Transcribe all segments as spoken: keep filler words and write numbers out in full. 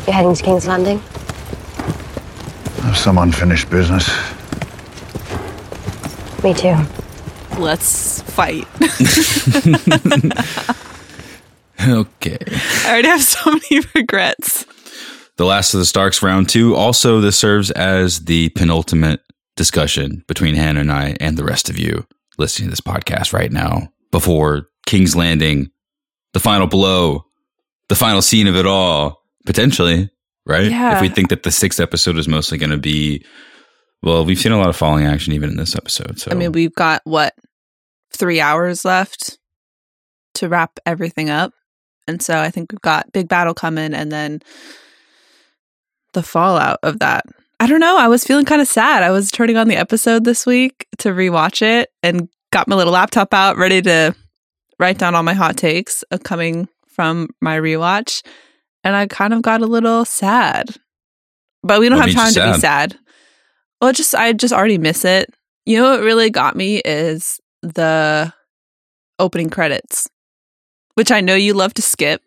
You heading to King's Landing? Some unfinished business. Me too. Let's fight. Okay. I already have so many regrets. The Last of the Starks round two. Also, this serves as the penultimate discussion between Hannah and I and the rest of you listening to this podcast right now before King's Landing, the final blow, the final scene of it all, potentially, right? Yeah. If we think that the sixth episode is mostly going to be, well, we've seen a lot of falling action even in this episode. So I mean, we've got, what, three hours left to wrap everything up. And so I think we've got big battle coming and then the fallout of that. I don't know. I was feeling kind of sad. I was turning on the episode this week to rewatch it and got my little laptop out ready to write down all my hot takes of coming from my rewatch. And I kind of got a little sad. But we don't What have made you time to be sad. Well, just I just already miss it. You know what really got me is the opening credits, which I know you love to skip.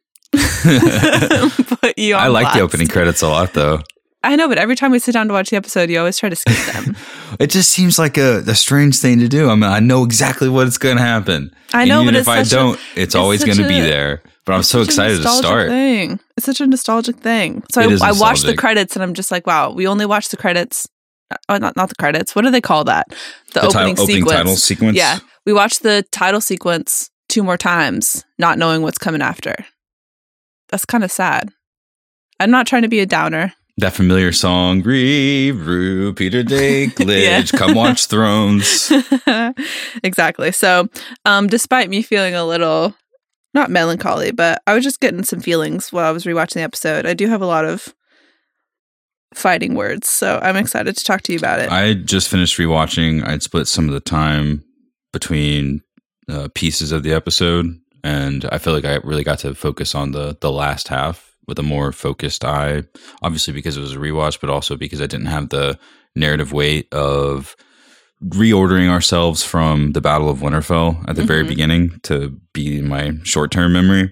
But you I like blast. the opening credits a lot, though. I know, but every time we sit down to watch the episode, you always try to skip them. It just seems like a, a strange thing to do. I mean, I know exactly what's going to happen. I know, and even but if it's I such a- don't, it's, it's always such going to be a- there. But I'm so Such a excited to nostalgic start. Thing. It's such a nostalgic thing. So It I, is I watched the nostalgic. credits and I'm just like, wow, we only watched the credits. Oh, not not the credits. What do they call that? The, The opening title, opening sequence. title sequence. Yeah, we watched the title sequence two more times, not knowing what's coming after. That's kind of sad. I'm not trying to be a downer. That familiar song, Review, Peter Dinklage, Yeah. Come Watch Thrones. Exactly. So, um, despite me feeling a little, not melancholy, but I was just getting some feelings while I was rewatching the episode. I do have a lot of fighting words, so I'm excited to talk to you about it. I just finished rewatching. I'd split some of the time between uh, pieces of the episode, and I feel like I really got to focus on the the last half with a more focused eye. Obviously, because it was a rewatch, but also because I didn't have the narrative weight of reordering ourselves from the Battle of Winterfell at the Mm-hmm. very beginning to be in my short term memory.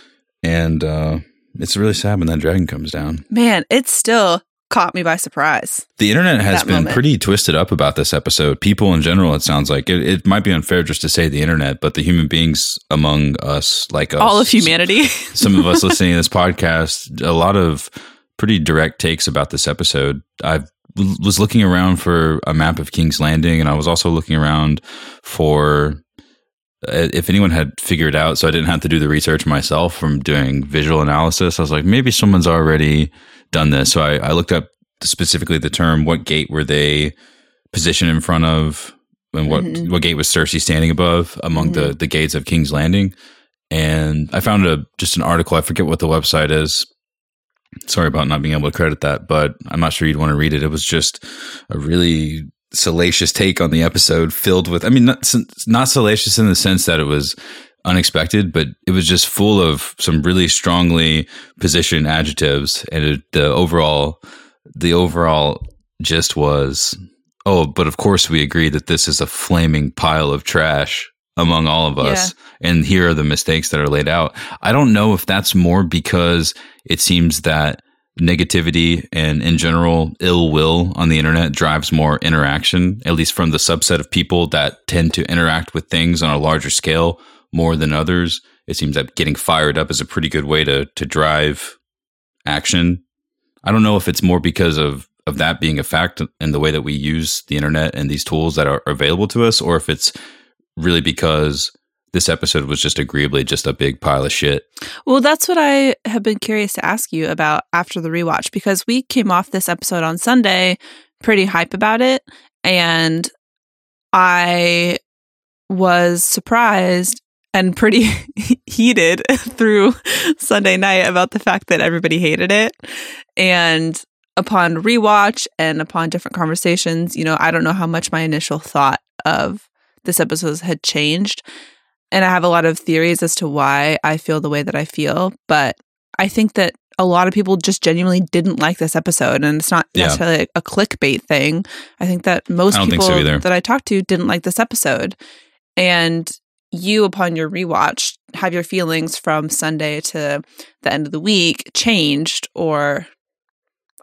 And uh, it's really sad when that dragon comes down. Man, it still caught me by surprise. The internet has That been moment. pretty twisted up about this episode. People in general, it sounds like it, it might be unfair just to say the internet, but the human beings among us, like us, All of humanity. some of us listening to this podcast, a lot of pretty direct takes about this episode. I was looking around for a map of King's Landing, and I was also looking around for uh, if anyone had figured out, so I didn't have to do the research myself from doing visual analysis. I was like, maybe someone's already done this. So I, I looked up specifically the term, what gate were they positioned in front of, and what, Mhm. what gate was Cersei standing above among Mm-hmm. the, the gates of King's Landing. And I found a just an article. I forget what the website is. Sorry about not being able to credit that, but I'm not sure you'd want to read it. It was just a really salacious take on the episode, filled with, I mean, not, not salacious in the sense that it was unexpected, but it was just full of some really strongly positioned adjectives. And it, the overall, the overall gist was, oh, but of course we agree that this is a flaming pile of trash among all of us. And here are the mistakes that are laid out. I don't know if that's more because it seems that negativity and in general ill will on the internet drives more interaction, at least from the subset of people that tend to interact with things on a larger scale more than others. It seems that getting fired up is a pretty good way to to drive action. I don't know if it's more because of of that being a fact in the way that we use the internet and these tools that are available to us, or if it's really because this episode was just agreeably just a big pile of shit. Well, that's what I have been curious to ask you about after the rewatch, because we came off this episode on Sunday pretty hype about it, and I was surprised and pretty heated through Sunday night about the fact that everybody hated it. And upon rewatch and upon different conversations, you know, I don't know how much my initial thought of this episode had changed. And I have a lot of theories as to why I feel the way that I feel. But I think that a lot of people just genuinely didn't like this episode. And it's not Yeah. necessarily a clickbait thing. I think that most I don't think people so either. that I talked to didn't like this episode. And you, upon your rewatch, have your feelings from Sunday to the end of the week changed, or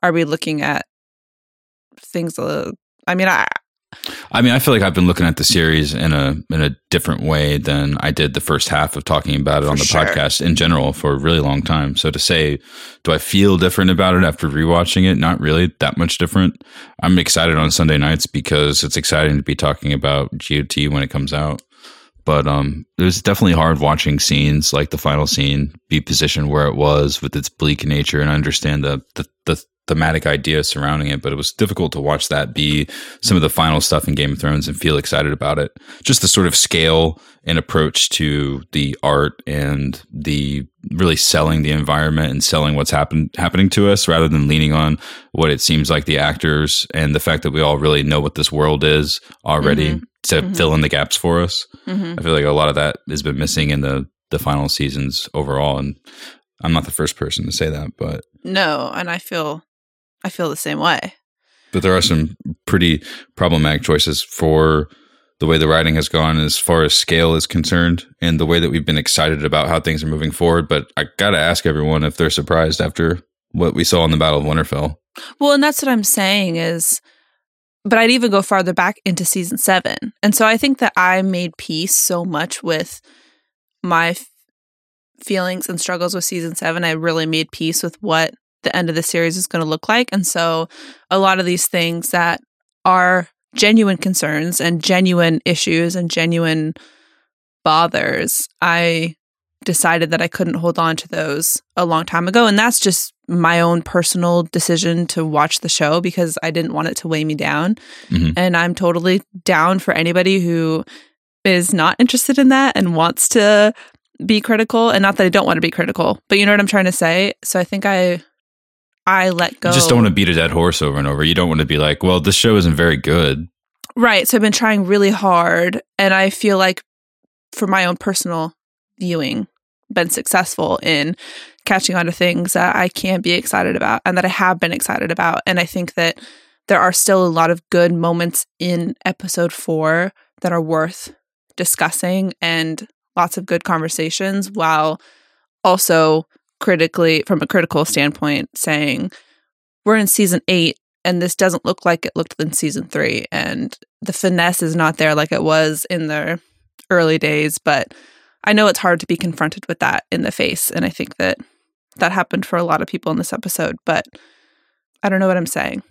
are we looking at things? Uh, I mean, I. I mean, I feel like I've been looking at the series in a in a different way than I did the first half of talking about it on the sure. podcast in general for a really long time. So to say, do I feel different about it after rewatching it? Not really that much different. I'm excited on Sunday nights because it's exciting to be talking about G O T when it comes out. But um, it was definitely hard watching scenes like the final scene be positioned where it was with its bleak nature and understand the the, the thematic idea surrounding it. But it was difficult to watch that be some of the final stuff in Game of Thrones and feel excited about it. Just the sort of scale and approach to the art and the really selling the environment and selling what's happen, happening to us rather than leaning on what it seems like the actors and the fact that we all really know what this world is already mm-hmm. to mm-hmm. fill in the gaps for us. Mm-hmm. I feel like a lot of that has been missing in the, the final seasons overall. And I'm not the first person to say that, but no. And I feel, I feel the same way. But there are some pretty problematic choices for the way the writing has gone as far as scale is concerned and the way that we've been excited about how things are moving forward. But I got to ask everyone if they're surprised after what we saw in the Battle of Winterfell. Well, and that's what I'm saying is, but I'd even go farther back into season seven. And so I think that I made peace so much with my f- feelings and struggles with season seven. I really made peace with what the end of the series is going to look like. And so a lot of these things that are genuine concerns and genuine issues and genuine bothers, I decided that I couldn't hold on to those a long time ago. And that's just my own personal decision to watch the show because I didn't want it to weigh me down. Mm-hmm. And I'm totally down for anybody who is not interested in that and wants to be critical. And not that I don't want to be critical, but you know what I'm trying to say? So I think I... I let go. You just don't want to beat a dead horse over and over. You don't want to be like, well, this show isn't very good. Right. So I've been trying really hard. And I feel like for my own personal viewing, been successful in catching on to things that I can be excited about and that I have been excited about. And I think that there are still a lot of good moments in episode four that are worth discussing and lots of good conversations while also critically, from a critical standpoint, saying we're in season eight and this doesn't look like it looked in season three, and the finesse is not there like it was in the early days. But I know it's hard to be confronted with that in the face, and I think that that happened for a lot of people in this episode. But I don't know what I'm saying.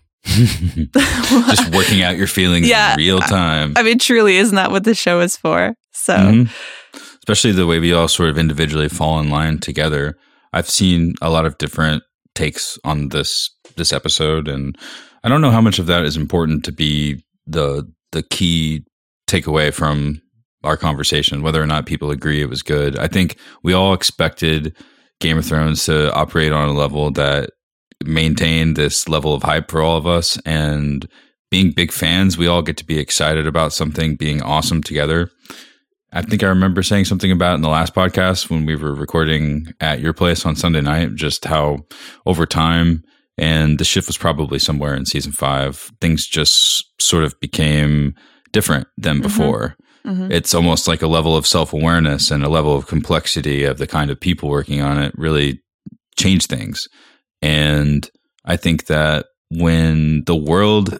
Just working out your feelings yeah, in real time. I, I mean, truly, isn't that what the show is for? So, mm-hmm. Especially the way we all sort of individually fall in line together. I've seen a lot of different takes on this this episode, and I don't know how much of that is important to be the the key takeaway from our conversation, whether or not people agree it was good. I think we all expected Game of Thrones to operate on a level that maintained this level of hype for all of us, and being big fans, we all get to be excited about something being awesome together. I think I remember saying something about it in the last podcast when we were recording at your place on Sunday night, just how over time, and the shift was probably somewhere in season five, things just sort of became different than before. Mm-hmm. Mm-hmm. It's almost like a level of self-awareness and a level of complexity of the kind of people working on it really changed things. And I think that when the world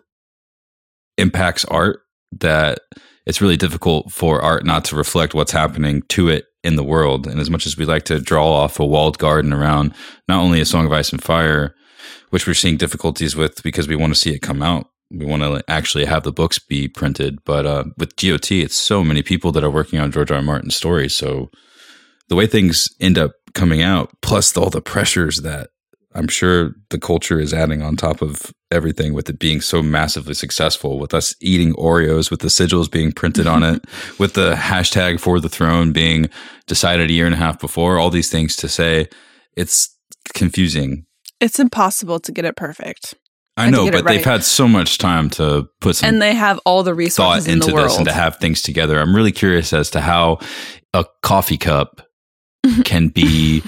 impacts art, that it's really difficult for art not to reflect what's happening to it in the world. And as much as we like to draw off a walled garden around not only A Song of Ice and Fire, which we're seeing difficulties with because we want to see it come out, we want to actually have the books be printed. But uh, with G O T, it's so many people that are working on George R. R. Martin's story. So the way things end up coming out, plus all the pressures that I'm sure the culture is adding on top of everything with it being so massively successful, with us eating Oreos, with the sigils being printed on it, with the hashtag for the throne being decided a year and a half before, all these things to say, it's confusing. It's impossible to get it perfect. I know, but right. They've had so much time to put some and they have all the resources thought into in the this world. And to have things together. I'm really curious as to how a coffee cup can be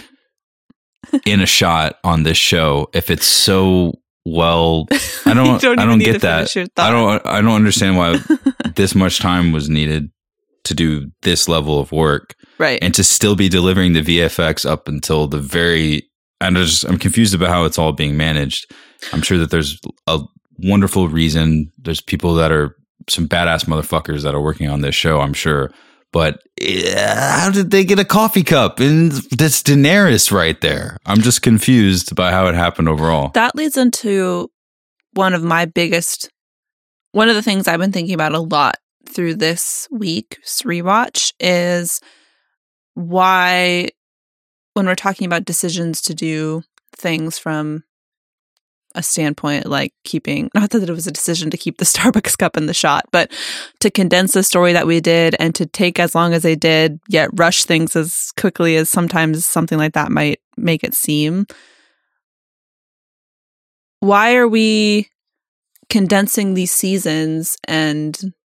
in a shot on this show if it's so well. I don't. don't I don't get that. I don't. I don't understand why this much time was needed to do this level of work, right? And to still be delivering the V F X up until the very I'm just I'm confused about how it's all being managed. I'm sure that there's a wonderful reason. There's people that are some badass motherfuckers that are working on this show, I'm sure. But uh, how did they get a coffee cup? And that's Daenerys right there. I'm just confused by how it happened overall. That leads into one of my biggest, one of the things I've been thinking about a lot through this week's rewatch is why, when we're talking about decisions to do things from a standpoint like keeping, not that it was a decision to keep the Starbucks cup in the shot, but to condense the story that we did and to take as long as they did, yet rush things as quickly as sometimes something like that might make it seem. Why are we condensing these seasons and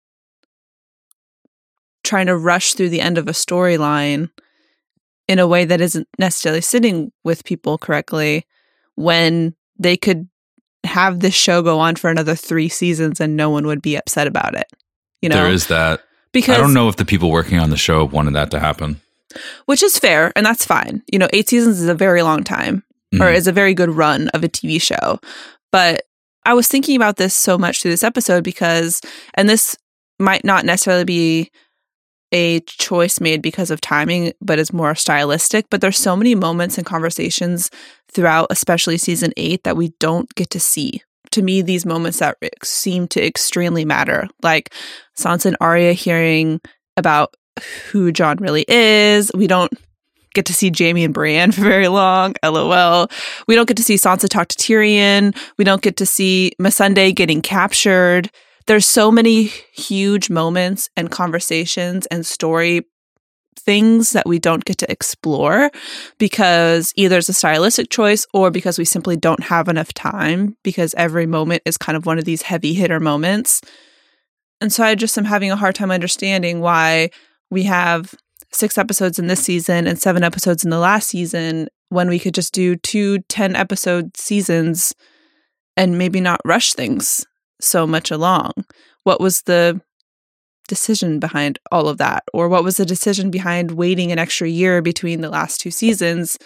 trying to rush through the end of a storyline in a way that isn't necessarily sitting with people correctly when they could have this show go on for another three seasons and no one would be upset about it? You know, there is that. Because I don't know if the people working on the show wanted that to happen. Which is fair, and that's fine. You know, eight seasons is a very long time, mm-hmm. or is a very good run of a T V show. But I was thinking about this so much through this episode because, and this might not necessarily be a choice made because of timing, but it's more stylistic. But there's so many moments and conversations throughout, especially season eight, that we don't get to see. To me, these moments that seem to extremely matter, like Sansa and Arya hearing about who Jon really is. We don't get to see Jaime and Brienne for very long, lol. We don't get to see Sansa talk to Tyrion. We don't get to see Missandei getting captured. There's so many huge moments and conversations and story things that we don't get to explore because either it's a stylistic choice or because we simply don't have enough time, because every moment is kind of one of these heavy hitter moments. And so I just am having a hard time understanding why we have six episodes in this season and seven episodes in the last season when we could just do two ten episode seasons and maybe not rush things so much along. What was the decision behind all of that? Or what was the decision behind waiting an extra year between the last two seasons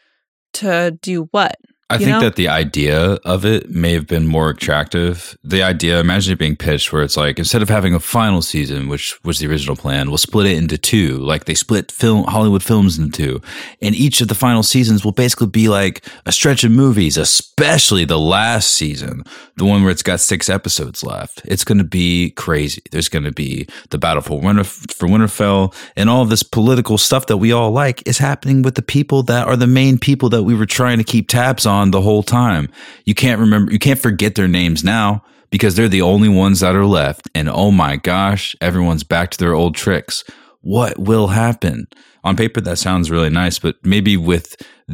to do what? I you think know? that the idea of it may have been more attractive. The idea, imagine it being pitched where it's like, instead of having a final season, which was the original plan, we'll split it into two. Like they split film Hollywood films into two. And each of the final seasons will basically be like a stretch of movies, especially the last season, the one where it's got six episodes left. It's going to be crazy. There's going to be the battle for Winter, for Winterfell, and all of this political stuff that we all like is happening with the people that are the main people that we were trying to keep tabs on the whole time. You can't remember, you can't forget their names now because they're the only ones that are left. And oh my gosh, everyone's back to their old tricks. What will happen? On paper, that sounds really nice, but maybe with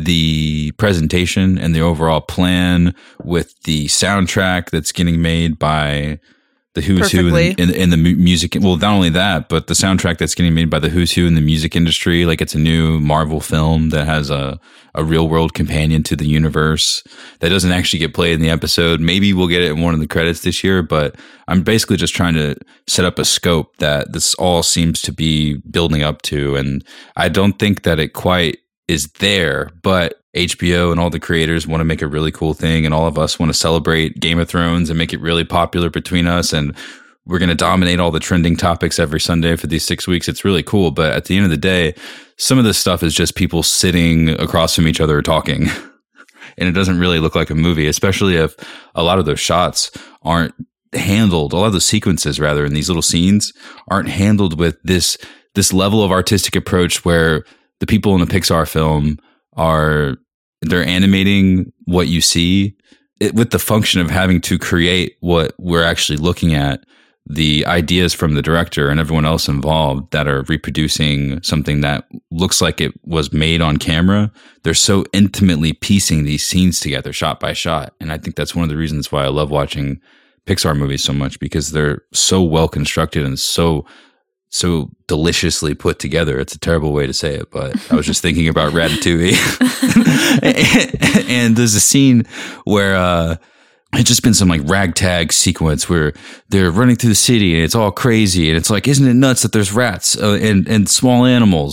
the presentation and the overall plan, with the soundtrack that's getting made by the who's who in, in, in the music. Well, not only that, but the soundtrack that's getting made by the who's who in the music industry. Like it's a new Marvel film that has a, a real world companion to the universe that doesn't actually get played in the episode. Maybe we'll get it in one of the credits this year, but I'm basically just trying to set up a scope that this all seems to be building up to. And I don't think that it quite is there, but H B O and all the creators want to make a really cool thing, and all of us want to celebrate Game of Thrones and make it really popular between us, and we're going to dominate all the trending topics every Sunday for these six weeks. It's really cool, but at the end of the day, some of this stuff is just people sitting across from each other talking, and it doesn't really look like a movie, especially if a lot of those shots aren't handled, a lot of those sequences rather in these little scenes aren't handled with this this level of artistic approach where the people in a Pixar film are they're animating what you see it, with the function of having to create what we're actually looking at, the ideas from the director and everyone else involved that are reproducing something that looks like it was made on camera. They're so intimately piecing these scenes together shot by shot. And I think that's one of the reasons why I love watching Pixar movies so much, because they're so well constructed and so so deliciously put together. It's a terrible way to say it, but I was just thinking about Ratatouille. and, and there's a scene where uh, it's just been some like ragtag sequence where they're running through the city and it's all crazy. And it's like, isn't it nuts that there's rats uh, and, and small animals?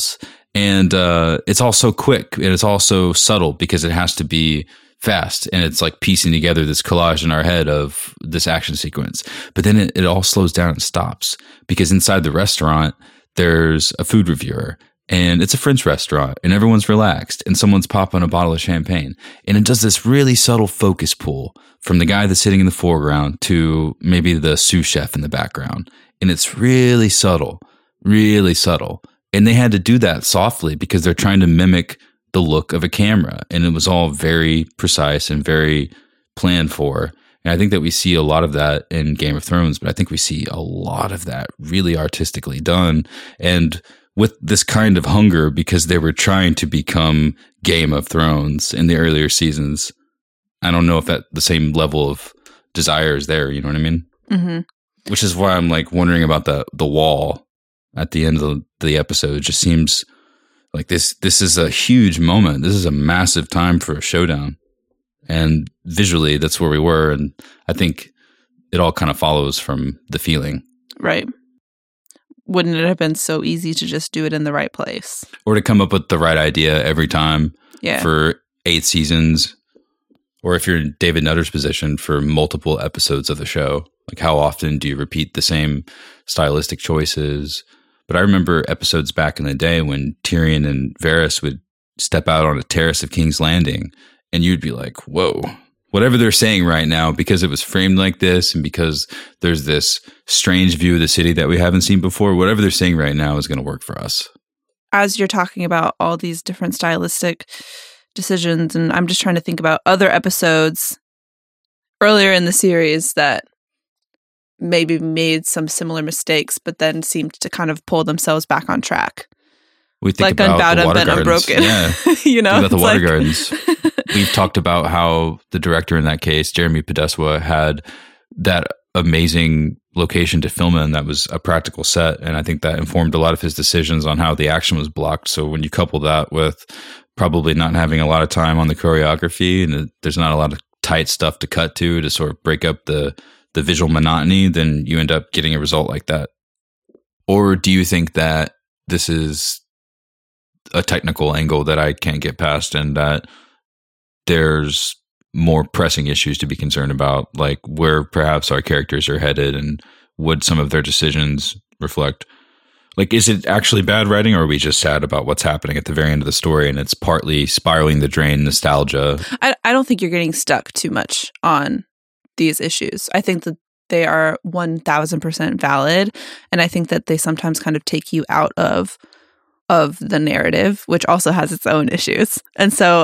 And uh, it's all so quick and it's all so subtle because it has to be fast. And it's like piecing together this collage in our head of this action sequence. But then it, it all slows down and stops because inside the restaurant, there's a food reviewer. And it's a French restaurant and everyone's relaxed and someone's popping a bottle of champagne. And it does this really subtle focus pull from the guy that's sitting in the foreground to maybe the sous chef in the background. And it's really subtle, really subtle. And they had to do that softly because they're trying to mimic the look of a camera. And it was all very precise and very planned for. And I think that we see a lot of that in Game of Thrones, but I think we see a lot of that really artistically done. And with this kind of hunger because they were trying to become Game of Thrones in the earlier seasons. I don't know if that the same level of desire is there. You know what I mean? Mm-hmm. Which is why I'm like wondering about the the wall at the end of the, the episode. It just seems like this. This is a huge moment. This is a massive time for a showdown, and visually, that's where we were. And I think it all kind of follows from the feeling, right? Wouldn't it have been so easy to just do it in the right place? Or to come up with the right idea every time yeah. for eight seasons? Or if you're in David Nutter's position for multiple episodes of the show, like how often do you repeat the same stylistic choices? But I remember episodes back in the day when Tyrion and Varys would step out on a terrace of King's Landing and you'd be like, whoa. Whatever they're saying right now, because it was framed like this and because there's this strange view of the city that we haven't seen before, whatever they're saying right now is going to work for us. As you're talking about all these different stylistic decisions, and I'm just trying to think about other episodes earlier in the series that maybe made some similar mistakes, but then seemed to kind of pull themselves back on track. We think like about Unbound the and water then gardens. Unbroken. Yeah. You know, think about the it's water like... gardens. We've talked about how the director in that case, Jeremy Podeswa, had that amazing location to film in that was a practical set. And I think that informed a lot of his decisions on how the action was blocked. So when you couple that with probably not having a lot of time on the choreography and there's not a lot of tight stuff to cut to to sort of break up the, the visual monotony, then you end up getting a result like that. Or do you think that this is a technical angle that I can't get past and that there's more pressing issues to be concerned about, like where perhaps our characters are headed and would some of their decisions reflect? Like, is it actually bad writing or are we just sad about what's happening at the very end of the story and it's partly spiraling the drain nostalgia? I, I don't think you're getting stuck too much on these issues. I think that they are one thousand percent valid. And I think that they sometimes kind of take you out of of the narrative, which also has its own issues. And so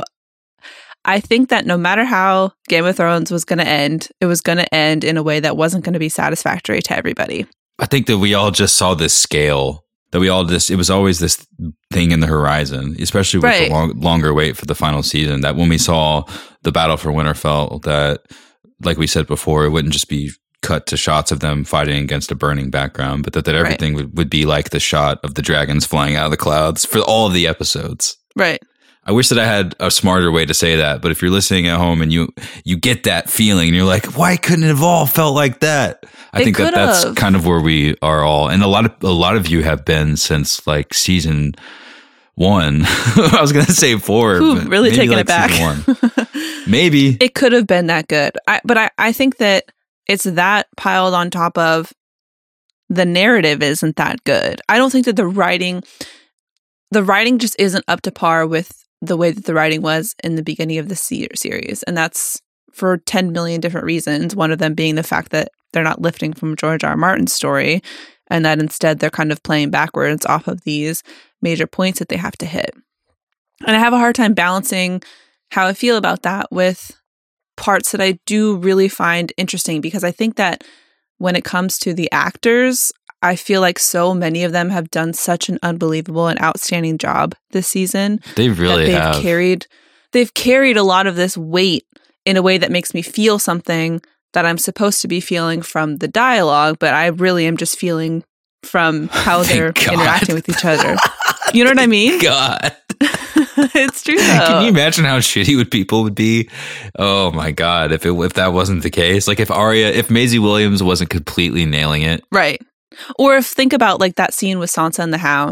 I think that no matter how Game of Thrones was going to end, it was going to end in a way that wasn't going to be satisfactory to everybody. I think that we all just saw this scale, that we all just, it was always this thing in the horizon, especially with right. the long, longer wait for the final season, that when we saw the battle for Winterfell, that, like we said before, it wouldn't just be cut to shots of them fighting against a burning background, but that, that everything right. would, would be like the shot of the dragons flying out of the clouds for all of the episodes. Right. I wish that I had a smarter way to say that, but if you're listening at home and you you get that feeling and you're like, why couldn't it have all felt like that? I it think that have. that's kind of where we are all, and a lot of a lot of you have been since like season one. I was going to say four, Ooh, but really taking like it back. One. Maybe it could have been that good, I, but I, I think that it's that piled on top of the narrative isn't that good. I don't think that the writing, the writing just isn't up to par with the way that the writing was in the beginning of the series. And that's for ten million different reasons. One of them being the fact that they're not lifting from George R. R. Martin's story and that instead they're kind of playing backwards off of these major points that they have to hit. And I have a hard time balancing how I feel about that with parts that I do really find interesting, because I think that when it comes to the actors, I feel like so many of them have done such an unbelievable and outstanding job this season. They really they've have. Carried, they've carried a lot of this weight in a way that makes me feel something that I'm supposed to be feeling from the dialogue, but I really am just feeling from how they're God. interacting with each other. You know what I mean? God. It's true, though. Can you imagine how shitty would people would be? Oh my God, if it if that wasn't the case. Like if Arya, if Maisie Williams wasn't completely nailing it. Right. Or if think about like that scene with Sansa and the Hound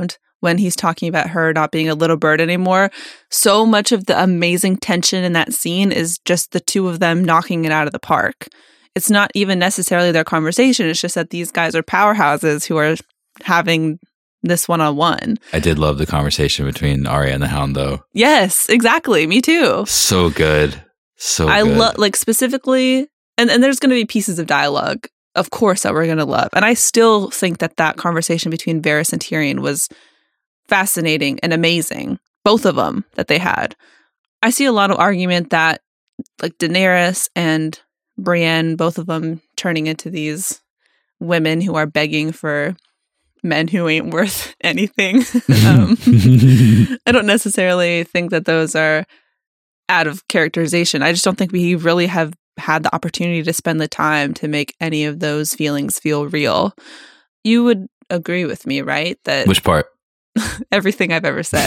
when he's talking about her not being a little bird anymore. So much of the amazing tension in that scene is just the two of them knocking it out of the park. It's not even necessarily their conversation. It's just that these guys are powerhouses who are having this one-on-one. I did love the conversation between Arya and the Hound, though. Yes, exactly. Me too. So good. So I good. love, like, specifically, and, and there's going to be pieces of dialogue, of course, that we're going to love. And I still think that that conversation between Varys and Tyrion was fascinating and amazing. Both of them that they had. I see a lot of argument that, like, Daenerys and Brienne, both of them turning into these women who are begging for men who ain't worth anything. um, I don't necessarily think that those are out of characterization. I just don't think we really have had the opportunity to spend the time to make any of those feelings feel real. You would agree with me, right? That Which part? Everything I've ever said.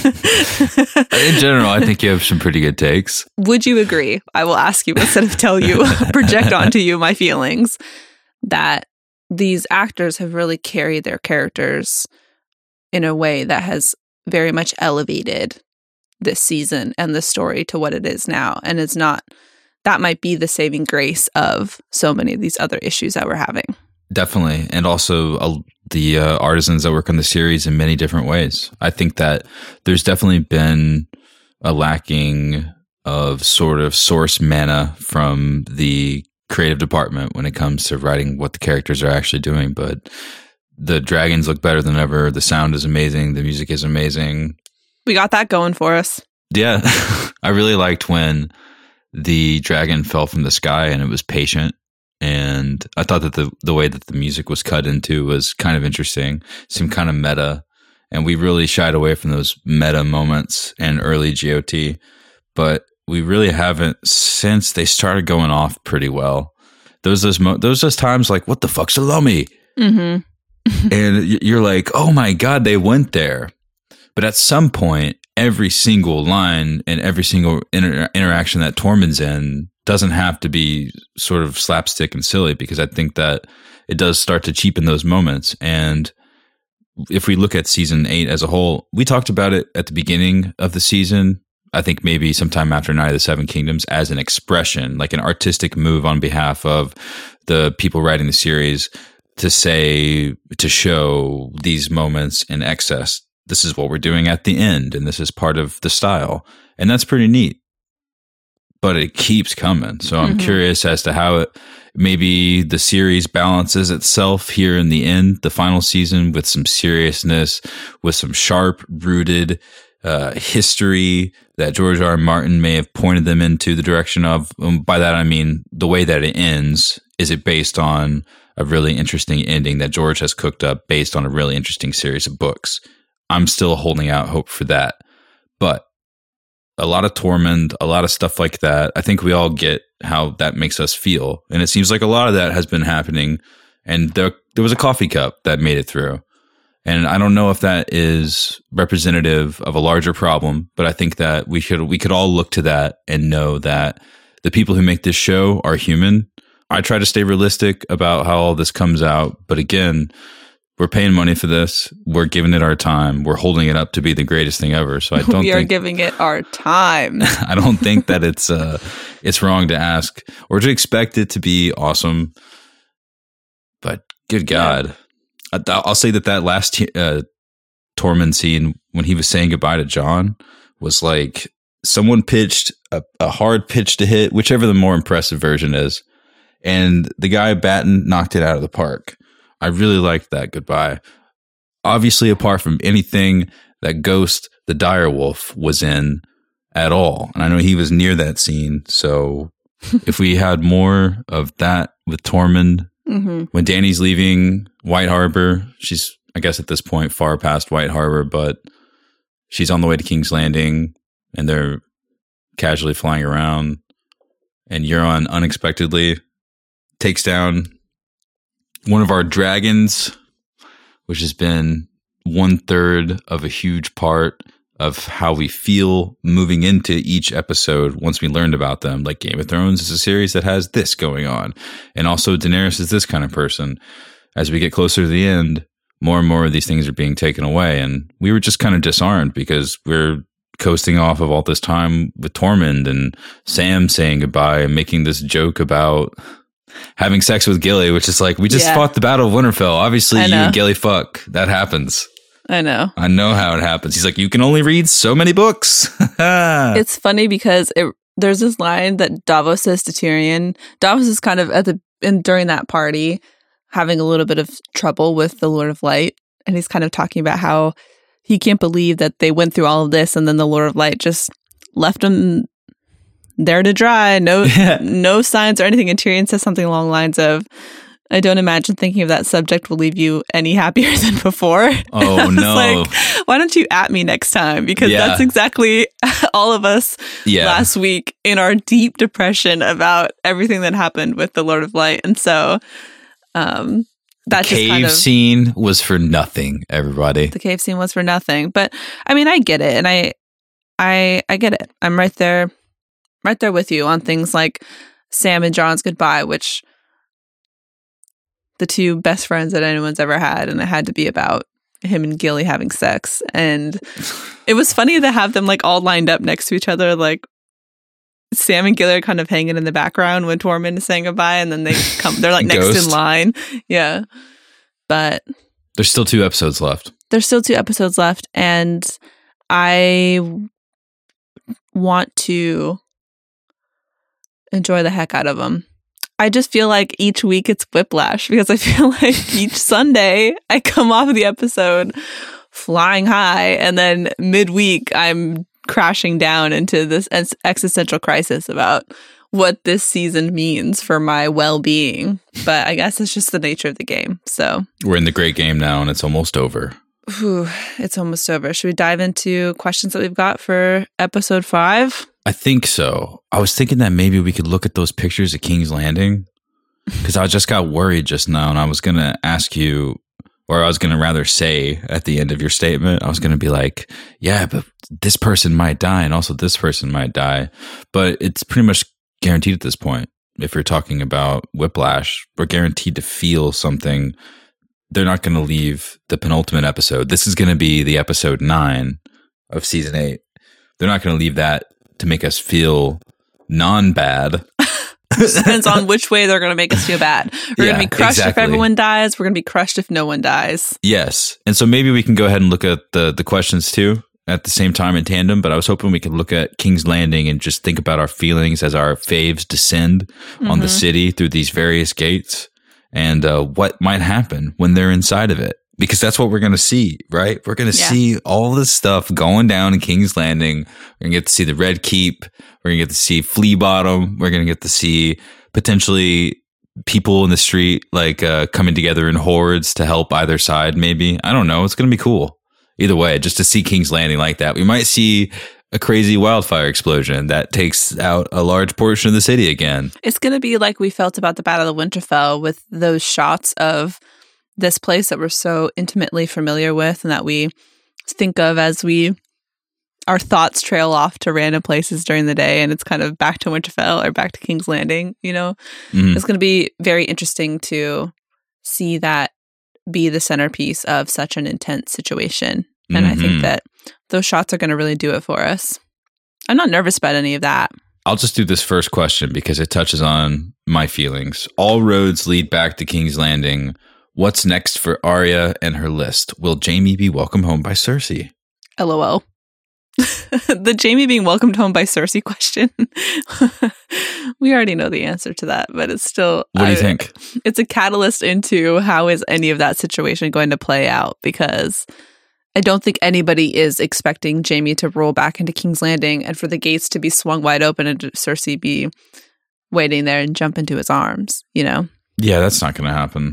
In general, I think you have some pretty good takes. Would you agree? I will ask you instead of tell you, project onto you my feelings, that these actors have really carried their characters in a way that has very much elevated this season and the story to what it is now. And it's not, that might be the saving grace of so many of these other issues that we're having. Definitely. And also uh, the uh, artisans that work on the series in many different ways. I think that there's definitely been a lacking of sort of source mana from the creative department when it comes to writing what the characters are actually doing. But the dragons look better than ever. The sound is amazing. The music is amazing. We got that going for us. Yeah. I really liked when the dragon fell from the sky and it was patient. And I thought that the the way that the music was cut into was kind of interesting, seemed kind of meta. And we really shied away from those meta moments in early G O T. But we really haven't since they started going off pretty well. Those those mo- those those times like, what the fuck's Salome? Mm-hmm. And you're like, oh my God, they went there. But at some point, every single line and every single inter- interaction that Tormund's in doesn't have to be sort of slapstick and silly, because I think that it does start to cheapen those moments. And if we look at season eight as a whole, we talked about it at the beginning of the season. I think maybe sometime after Night of the Seven Kingdoms, as an expression, like an artistic move on behalf of the people writing the series to say, to show these moments in excess. This is what we're doing at the end, and this is part of the style. And that's pretty neat. But it keeps coming. So I'm mm-hmm. curious as to how it, maybe the series balances itself here in the end, the final season, with some seriousness, with some sharp-rooted uh, history that George R. R. Martin may have pointed them into the direction of. Um, by that, I mean the way that it ends. Is it based on a really interesting ending that George has cooked up based on a really interesting series of books? I'm still holding out hope for that. But a lot of Tormund, a lot of stuff like that. I think we all get how that makes us feel. And it seems like a lot of that has been happening. And there, there was a coffee cup that made it through. And I don't know if that is representative of a larger problem, but I think that we should, we could all look to that and know that the people who make this show are human. I try to stay realistic about how all this comes out. But again, we're paying money for this. We're giving it our time. We're holding it up to be the greatest thing ever. So I don't. We are think, giving it our time. I don't think that it's uh, it's wrong to ask or to expect it to be awesome. But good God, yeah. I, I'll say that that last uh, Tormund scene when he was saying goodbye to Jon was like someone pitched a, a hard pitch to hit, whichever the more impressive version is, and the guy batting knocked it out of the park. I really liked that goodbye. Obviously, apart from anything that Ghost, the direwolf, was in at all. And I know he was near that scene. So if we had more of that with Tormund, mm-hmm. when Dany's leaving White Harbor, she's, I guess at this point, far past White Harbor, but she's on the way to King's Landing and they're casually flying around. And Euron unexpectedly takes down one of our dragons, which has been one third of a huge part of how we feel moving into each episode once we learned about them. Like Game of Thrones is a series that has this going on. And also Daenerys is this kind of person. As we get closer to the end, more and more of these things are being taken away. And we were just kind of disarmed because we're coasting off of all this time with Tormund and Sam saying goodbye and making this joke about having sex with Gilly, which is like, we just yeah. fought the Battle of Winterfell. Obviously, you and Gilly fuck. That happens. I know. I know how it happens. He's like, you can only read so many books. It's funny because it, there's this line that Davos says to Tyrion. Davos is kind of at the in, during that party having a little bit of trouble with the Lord of Light. And he's kind of talking about how he can't believe that they went through all of this and then the Lord of Light just left him there to dry. No, yeah. no signs or anything. And Tyrion says something along the lines of, I don't imagine thinking of that subject will leave you any happier than before. Oh, no. Like, why don't you at me next time? Because yeah. that's exactly all of us yeah. last week in our deep depression about everything that happened with the Lord of Light. And so um, that the just cave kind of, scene was for nothing, everybody. The cave scene was for nothing. But I mean, I get it. And I, I, I get it. I'm right there, right there with you on things like Sam and Jon's goodbye, which the two best friends that anyone's ever had, and it had to be about him and Gilly having sex. And it was funny to have them like all lined up next to each other, like Sam and Gilly are kind of hanging in the background when Tormund is saying goodbye, and then they come they're like next Ghost. in line. Yeah. But there's still two episodes left. There's still two episodes left, and I want to enjoy the heck out of them. I just feel like each week it's whiplash because I feel like each Sunday I come off of the episode flying high, and then midweek I'm crashing down into this existential crisis about what this season means for my well-being. But I guess it's just the nature of the game. So we're in the great game now, and it's almost over. Whew, it's almost over. Should we dive into questions that we've got for episode five? I think so. I was thinking that maybe we could look at those pictures of King's Landing, because I just got worried just now, and I was going to ask you, or I was going to rather say at the end of your statement, I was going to be like, yeah, but this person might die, and also this person might die. But it's pretty much guaranteed at this point. If you're talking about Whiplash, we're guaranteed to feel something. They're not going to leave the penultimate episode. This is going to be the episode nine of season eight. They're not going to leave that to make us feel non-bad. Depends on which way they're going to make us feel bad. We're yeah, going to be crushed exactly. if everyone dies. We're going to be crushed if no one dies. Yes. And so maybe we can go ahead and look at the, the questions too at the same time in tandem. But I was hoping we could look at King's Landing and just think about our feelings as our faves descend mm-hmm. on the city through these various gates, and uh, what might happen when they're inside of it. Because that's what we're going to see, right? We're going to yeah. see all this stuff going down in King's Landing. We're going to get to see the Red Keep. We're going to get to see Flea Bottom. We're going to get to see potentially people in the street like uh, coming together in hordes to help either side, maybe. I don't know. It's going to be cool. Either way, just to see King's Landing like that. We might see a crazy wildfire explosion that takes out a large portion of the city again. It's going to be like we felt about the Battle of Winterfell, with those shots of this place that we're so intimately familiar with and that we think of as we our thoughts trail off to random places during the day, and it's kind of back to Winterfell or back to King's Landing, you know. Mm-hmm. It's going to be very interesting to see that be the centerpiece of such an intense situation. And mm-hmm. I think that those shots are going to really do it for us. I'm not nervous about any of that. I'll just do this first question because it touches on my feelings. All roads lead back to King's Landing. What's next for Arya and her list? Will Jaime be welcomed home by Cersei? LOL. The Jaime being welcomed home by Cersei question. We already know the answer to that, but it's still... What do you I, think? It's a catalyst into how is any of that situation going to play out, because I don't think anybody is expecting Jaime to roll back into King's Landing and for the gates to be swung wide open and Cersei be waiting there and jump into his arms, you know? Yeah, that's not going to happen.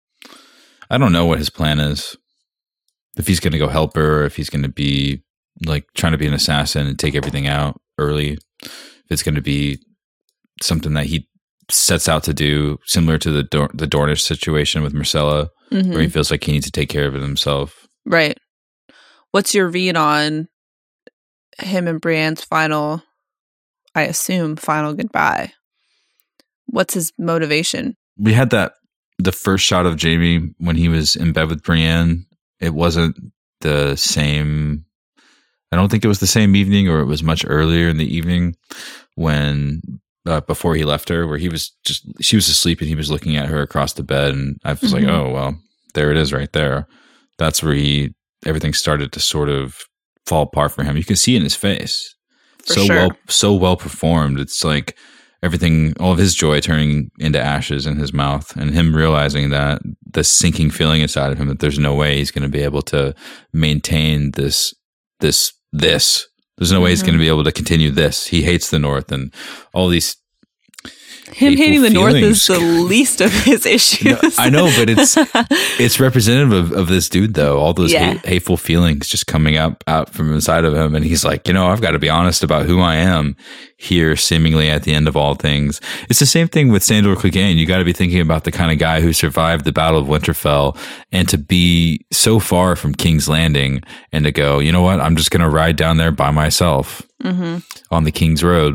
I don't know what his plan is. If he's going to go help her, or if he's going to be like trying to be an assassin and take everything out early. If it's going to be something that he sets out to do, similar to the Dor- the Dornish situation with Myrcella, mm-hmm. where he feels like he needs to take care of it himself. Right. What's your read on him and Brienne's final, I assume, final goodbye? What's his motivation? We had that the first shot of Jaime when he was in bed with Brienne, it wasn't the same. I don't think it was the same evening, or it was much earlier in the evening when uh, before he left her, where he was just, she was asleep and he was looking at her across the bed. And I was mm-hmm. like, oh, well, there it is right there. That's where he, everything started to sort of fall apart for him. You can see it in his face. For so sure. well, so well performed. It's like everything, all of his joy turning into ashes in his mouth, and him realizing that the sinking feeling inside of him that there's no way he's going to be able to maintain this, this, this. There's no mm-hmm. way he's going to be able to continue this. He hates the North and all these. Him hating the North is the least of his issues. No, I know, but it's it's representative of, of this dude, though. All those yeah. hate, hateful feelings just coming up out from inside of him, and he's like, you know, I've got to be honest about who I am here, seemingly at the end of all things. It's the same thing with Sandor Clegane. You got to be thinking about the kind of guy who survived the Battle of Winterfell, and to be so far from King's Landing, and to go, you know what, I'm just going to ride down there by myself mm-hmm. on the King's Road.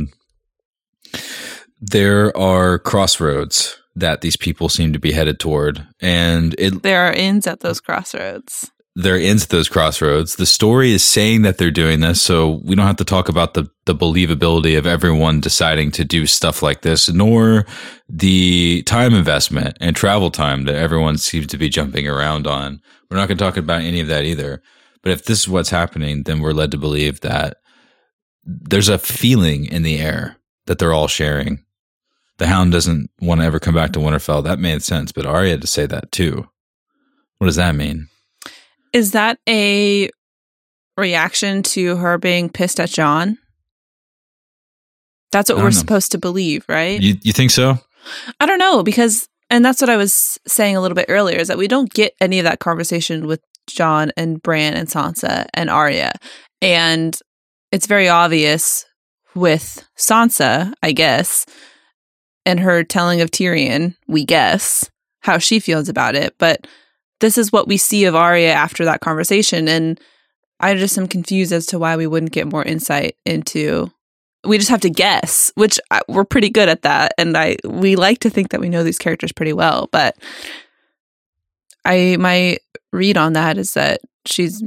There are crossroads that these people seem to be headed toward, and it, there are inns at those crossroads. There are inns at those crossroads. The story is saying that they're doing this, so we don't have to talk about the, the believability of everyone deciding to do stuff like this, nor the time investment and travel time that everyone seems to be jumping around on. We're not going to talk about any of that either. But if this is what's happening, then we're led to believe that there's a feeling in the air that they're all sharing. The Hound doesn't want to ever come back to Winterfell. That made sense, but Arya had to say that too. What does that mean? Is that a reaction to her being pissed at Jon? That's what we're know. supposed to believe, right? You you think so? I don't know, because, and that's what I was saying a little bit earlier, is that we don't get any of that conversation with Jon and Bran and Sansa and Arya. And it's very obvious with Sansa, I guess, and her telling of Tyrion, we guess, how she feels about it. But this is what we see of Arya after that conversation. And I just am confused as to why we wouldn't get more insight into, we just have to guess, which I, we're pretty good at that. And I we like to think that we know these characters pretty well. But I my read on that is that she's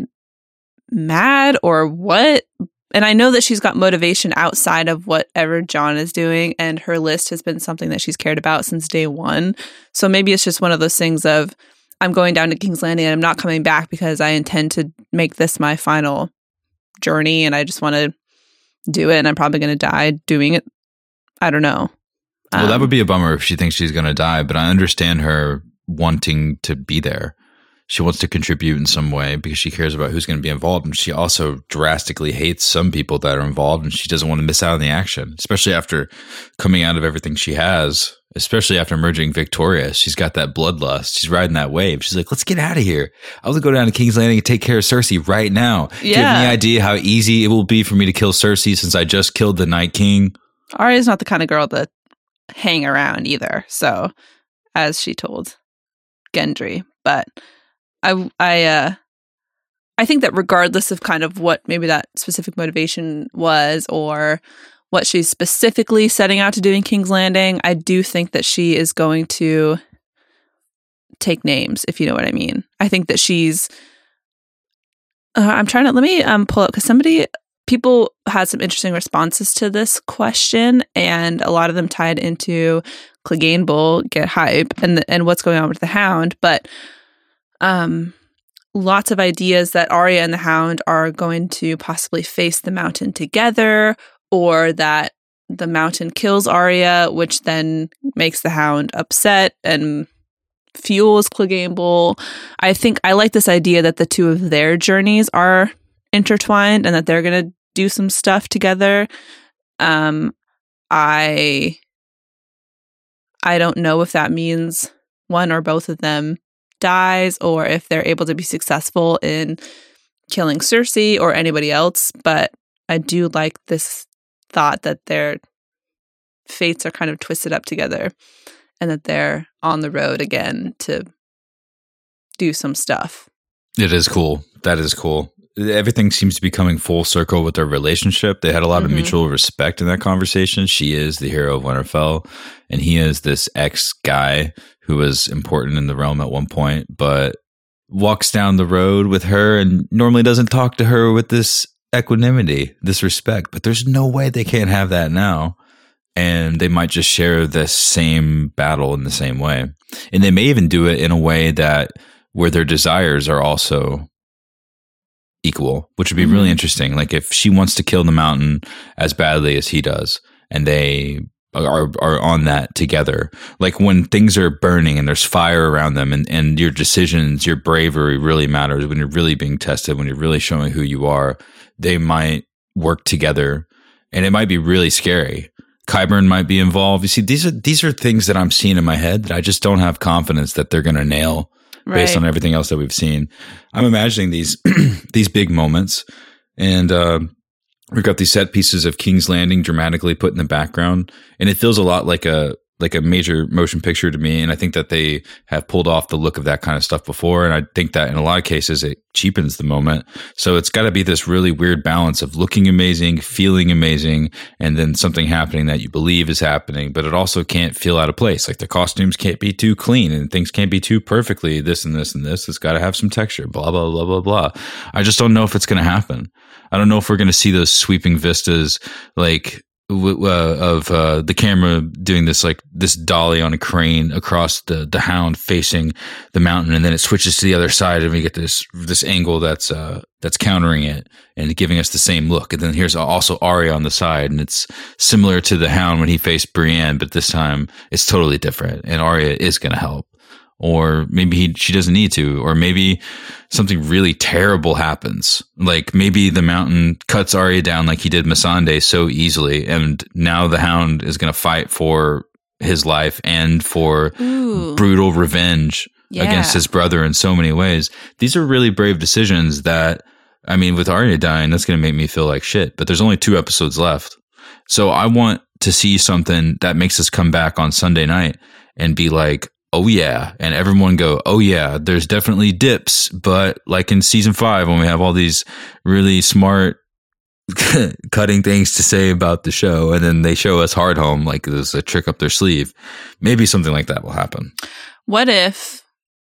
mad or what? And I know that she's got motivation outside of whatever Jon is doing, and her list has been something that she's cared about since day one. So maybe it's just one of those things of, I'm going down to King's Landing and I'm not coming back because I intend to make this my final journey and I just want to do it, and I'm probably going to die doing it. I don't know. Well, um, that would be a bummer if she thinks she's going to die, but I understand her wanting to be there. She wants to contribute in some way because she cares about who's going to be involved. And she also drastically hates some people that are involved, and she doesn't want to miss out on the action, especially after coming out of everything she has, especially after emerging victorious. She's got that bloodlust. She's riding that wave. She's like, let's get out of here. I want to go down to King's Landing and take care of Cersei right now. Yeah. Do you have any idea how easy it will be for me to kill Cersei since I just killed the Night King? Arya's not the kind of girl to hang around either. So, as she told Gendry, but I, I, uh, I think that regardless of kind of what maybe that specific motivation was, or what she's specifically setting out to do in King's Landing, I do think that she is going to take names, if you know what I mean. I think that she's, uh, I'm trying to, let me um, pull up, because somebody, people had some interesting responses to this question, and a lot of them tied into Clegane Bull, get hype, and the, and what's going on with the Hound, but Um, lots of ideas that Arya and the Hound are going to possibly face the Mountain together, or that the Mountain kills Arya, which then makes the Hound upset and fuels Clegane Bull. I think I like this idea that the two of their journeys are intertwined and that they're going to do some stuff together. Um, I I don't know if that means one or both of them dies, or if they're able to be successful in killing Cersei or anybody else, but I do like this thought that their fates are kind of twisted up together and that they're on the road again to do some stuff. It is cool. That is cool. everything seems to be coming full circle with their relationship. They had a lot mm-hmm. of mutual respect in that conversation. She is the hero of Winterfell, and he is this ex guy who was important in the realm at one point, but walks down the road with her and normally doesn't talk to her with this equanimity, this respect. But there's no way they can't have that now. And they might just share the same battle in the same way. And they may even do it in a way that where their desires are also equal, which would be mm-hmm. really interesting. Like if she wants to kill the Mountain as badly as he does, and they are are on that together. Like when things are burning and there's fire around them, and, and your decisions, your bravery really matters, when you're really being tested, when you're really showing who you are, they might work together, and it might be really scary. Qyburn might be involved. You see, these are these are things that I'm seeing in my head that I just don't have confidence that they're going to nail based right. on everything else that we've seen. I'm imagining these these big moments, and uh, we've got these set pieces of King's Landing dramatically put in the background, and it feels a lot like a like a major motion picture to me. And I think that they have pulled off the look of that kind of stuff before, and I think that in a lot of cases it cheapens the moment. So it's got to be this really weird balance of looking amazing, feeling amazing, and then something happening that you believe is happening, but it also can't feel out of place. Like the costumes can't be too clean, and things can't be too perfectly this and this and this. It's got to have some texture, blah, blah, blah, blah, blah. I just don't know if it's going to happen. I don't know if we're going to see those sweeping vistas like Uh, of uh, the camera doing this like this dolly on a crane across the the Hound facing the mountain, and then it switches to the other side, and we get this this angle that's uh, that's countering it and giving us the same look. And then here's also Arya on the side, and it's similar to the Hound when he faced Brienne, but this time it's totally different, and Arya is going to help. Or maybe he, she doesn't need to, or maybe something really terrible happens. Like maybe the Mountain cuts Arya down like he did Missandei so easily, and now the Hound is going to fight for his life and for Ooh. brutal revenge yeah. against his brother in so many ways. These are really brave decisions that, I mean, with Arya dying, that's going to make me feel like shit, but there's only two episodes left. So I want to see something that makes us come back on Sunday night and be like, oh yeah, and everyone go, oh yeah, there's definitely dips, but like in season five when we have all these really smart cutting things to say about the show, and then they show us Hardhome like there's a trick up their sleeve, maybe something like that will happen. What if,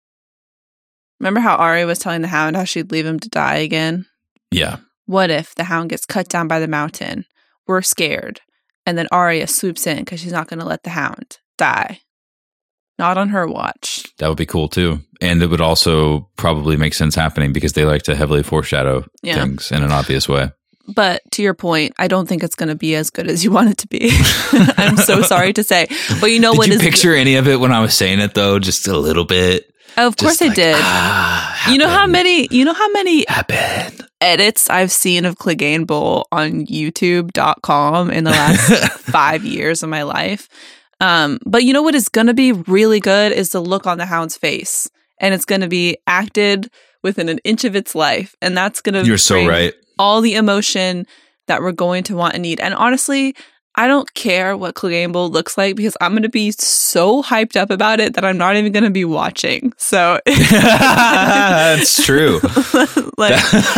remember how Arya was telling the Hound how she'd leave him to die again? Yeah. What if the Hound gets cut down by the Mountain, we're scared, and then Arya swoops in because she's not going to let the Hound die? Not on her watch. That would be cool too. And it would also probably make sense happening because they like to heavily foreshadow yeah. things in an obvious way. But to your point, I don't think it's going to be as good as you want it to be. I'm so sorry to say. But you know did what you is picture any of it when I was saying it though? Just a little bit? Oh, of course like, I did. Ah, you know how many you know how many happened. edits I've seen of Clegane Bowl on YouTube dot com in the last five years of my life? Um, but you know what is going to be really good is the look on the Hound's face. And it's going to be acted within an inch of its life. And that's going to You're so right. all the emotion that we're going to want and need. And honestly, I don't care what Clegane Bowl looks like because I'm going to be so hyped up about it that I'm not even going to be watching. So that's true. Like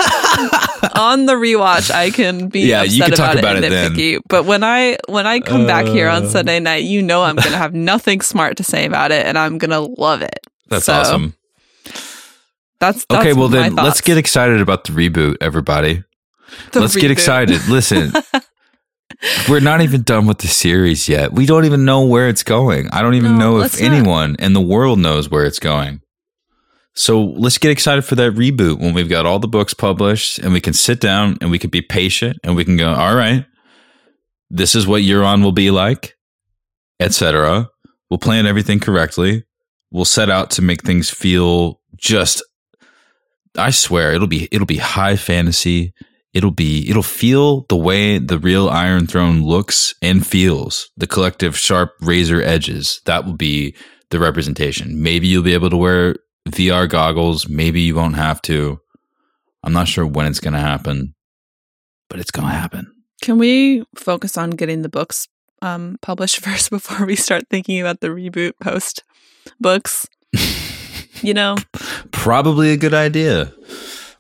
on the rewatch, I can be yeah, upset you can about, talk about it it and nitpicky. then. But when I when I come uh, back here on Sunday night, you know I'm going to have nothing smart to say about it, and I'm going to love it. That's so, awesome. That's, that's okay. Well, then thoughts. let's get excited about the reboot, everybody. The let's reboot. get excited. Listen. We're not even done with the series yet. We don't even know where it's going. I don't even no, know if anyone not. in the world knows where it's going. So let's get excited for that reboot when we've got all the books published and we can sit down and we can be patient and we can go, all right, this is what Euron will be like, et cetera. We'll plan everything correctly. We'll set out to make things feel just, I swear, it'll be it'll be high fantasy. It'll be, it'll feel the way the real Iron Throne looks and feels, the collective sharp razor edges. That will be the representation. Maybe you'll be able to wear V R goggles. Maybe you won't have to. I'm not sure when it's going to happen, but it's going to happen. Can we focus on getting the books um, published first before we start thinking about the reboot post books? You know? Probably a good idea.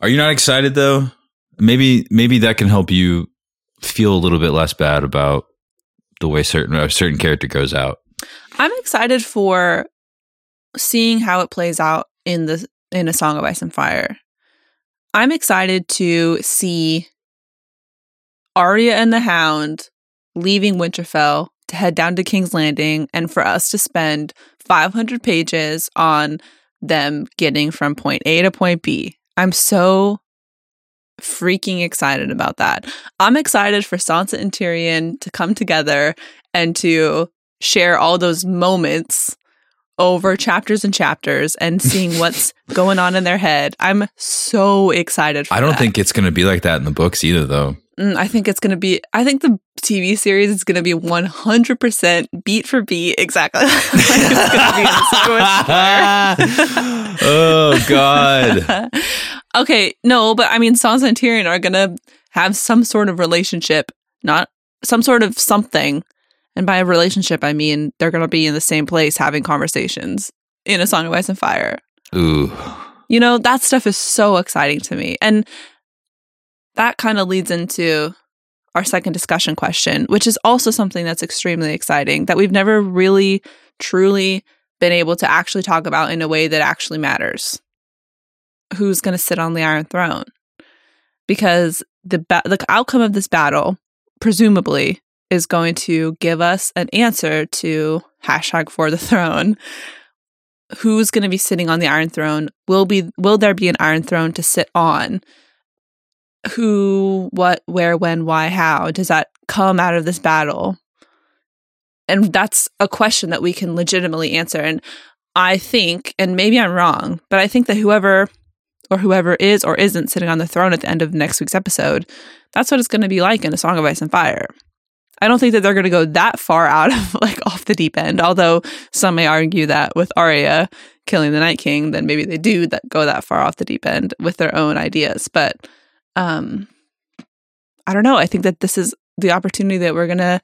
Are you not excited though? Maybe maybe that can help you feel a little bit less bad about the way certain a certain character goes out. I'm excited for seeing how it plays out in the in A Song of Ice and Fire. I'm excited to see Arya and the Hound leaving Winterfell to head down to King's Landing, and for us to spend five hundred pages on them getting from point A to point B. I'm so freaking excited about that. I'm excited for Sansa and Tyrion to come together and to share all those moments over chapters and chapters and seeing what's going on in their head. I'm so excited for I don't that. think it's going to be like that in the books either, though. Mm, I think it's going to be, I think the T V series is going to be one hundred percent beat for beat exactly like it's going to be in the Star Wars. Oh, God. Okay, no, but I mean, Sansa and Tyrion are going to have some sort of relationship, not some sort of something. And by a relationship, I mean they're going to be in the same place having conversations in A Song of Ice and Fire. Ooh. You know, that stuff is so exciting to me. And that kind of leads into our second discussion question, which is also something that's extremely exciting that we've never really, truly been able to actually talk about in a way that actually matters. Who's going to sit on the Iron Throne? Because the ba- the outcome of this battle, presumably, is going to give us an answer to hashtag for the throne. Who's going to be sitting on the Iron Throne? Will be will there be an Iron Throne to sit on? Who, what, where, when, why, how? Does that come out of this battle? And that's a question that we can legitimately answer. And I think, and maybe I'm wrong, but I think that whoever or whoever is or isn't sitting on the throne at the end of next week's episode, that's what it's going to be like in A Song of Ice and Fire. I don't think that they're going to go that far out of, like, off the deep end, although some may argue that with Arya killing the Night King, then maybe they do that go that far off the deep end with their own ideas. But um, I don't know. I think that this is the opportunity that we're going to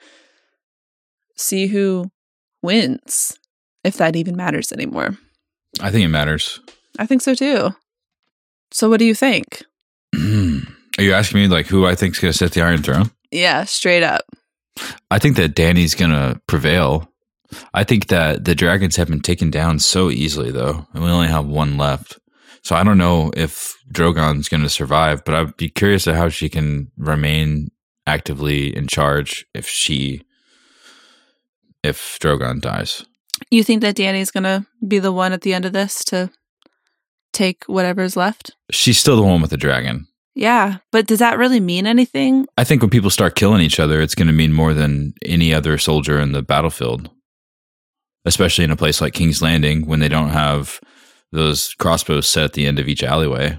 see who wins, if that even matters anymore. I think it matters. I think so too. So what do you think? Are you asking me, like, who I think is going to sit the Iron Throne? Yeah, straight up. I think that Dany's going to prevail. I think that the dragons have been taken down so easily, though, and we only have one left. So I don't know if Drogon's going to survive, but I'd be curious at how she can remain actively in charge if she, if Drogon dies. You think that Dany's going to be the one at the end of this to take whatever's left? She's still the one with the dragon. Yeah, but does that really mean anything? I think when people start killing each other, it's going to mean more than any other soldier in the battlefield, especially in a place like King's Landing when they don't have those crossbows set at the end of each alleyway.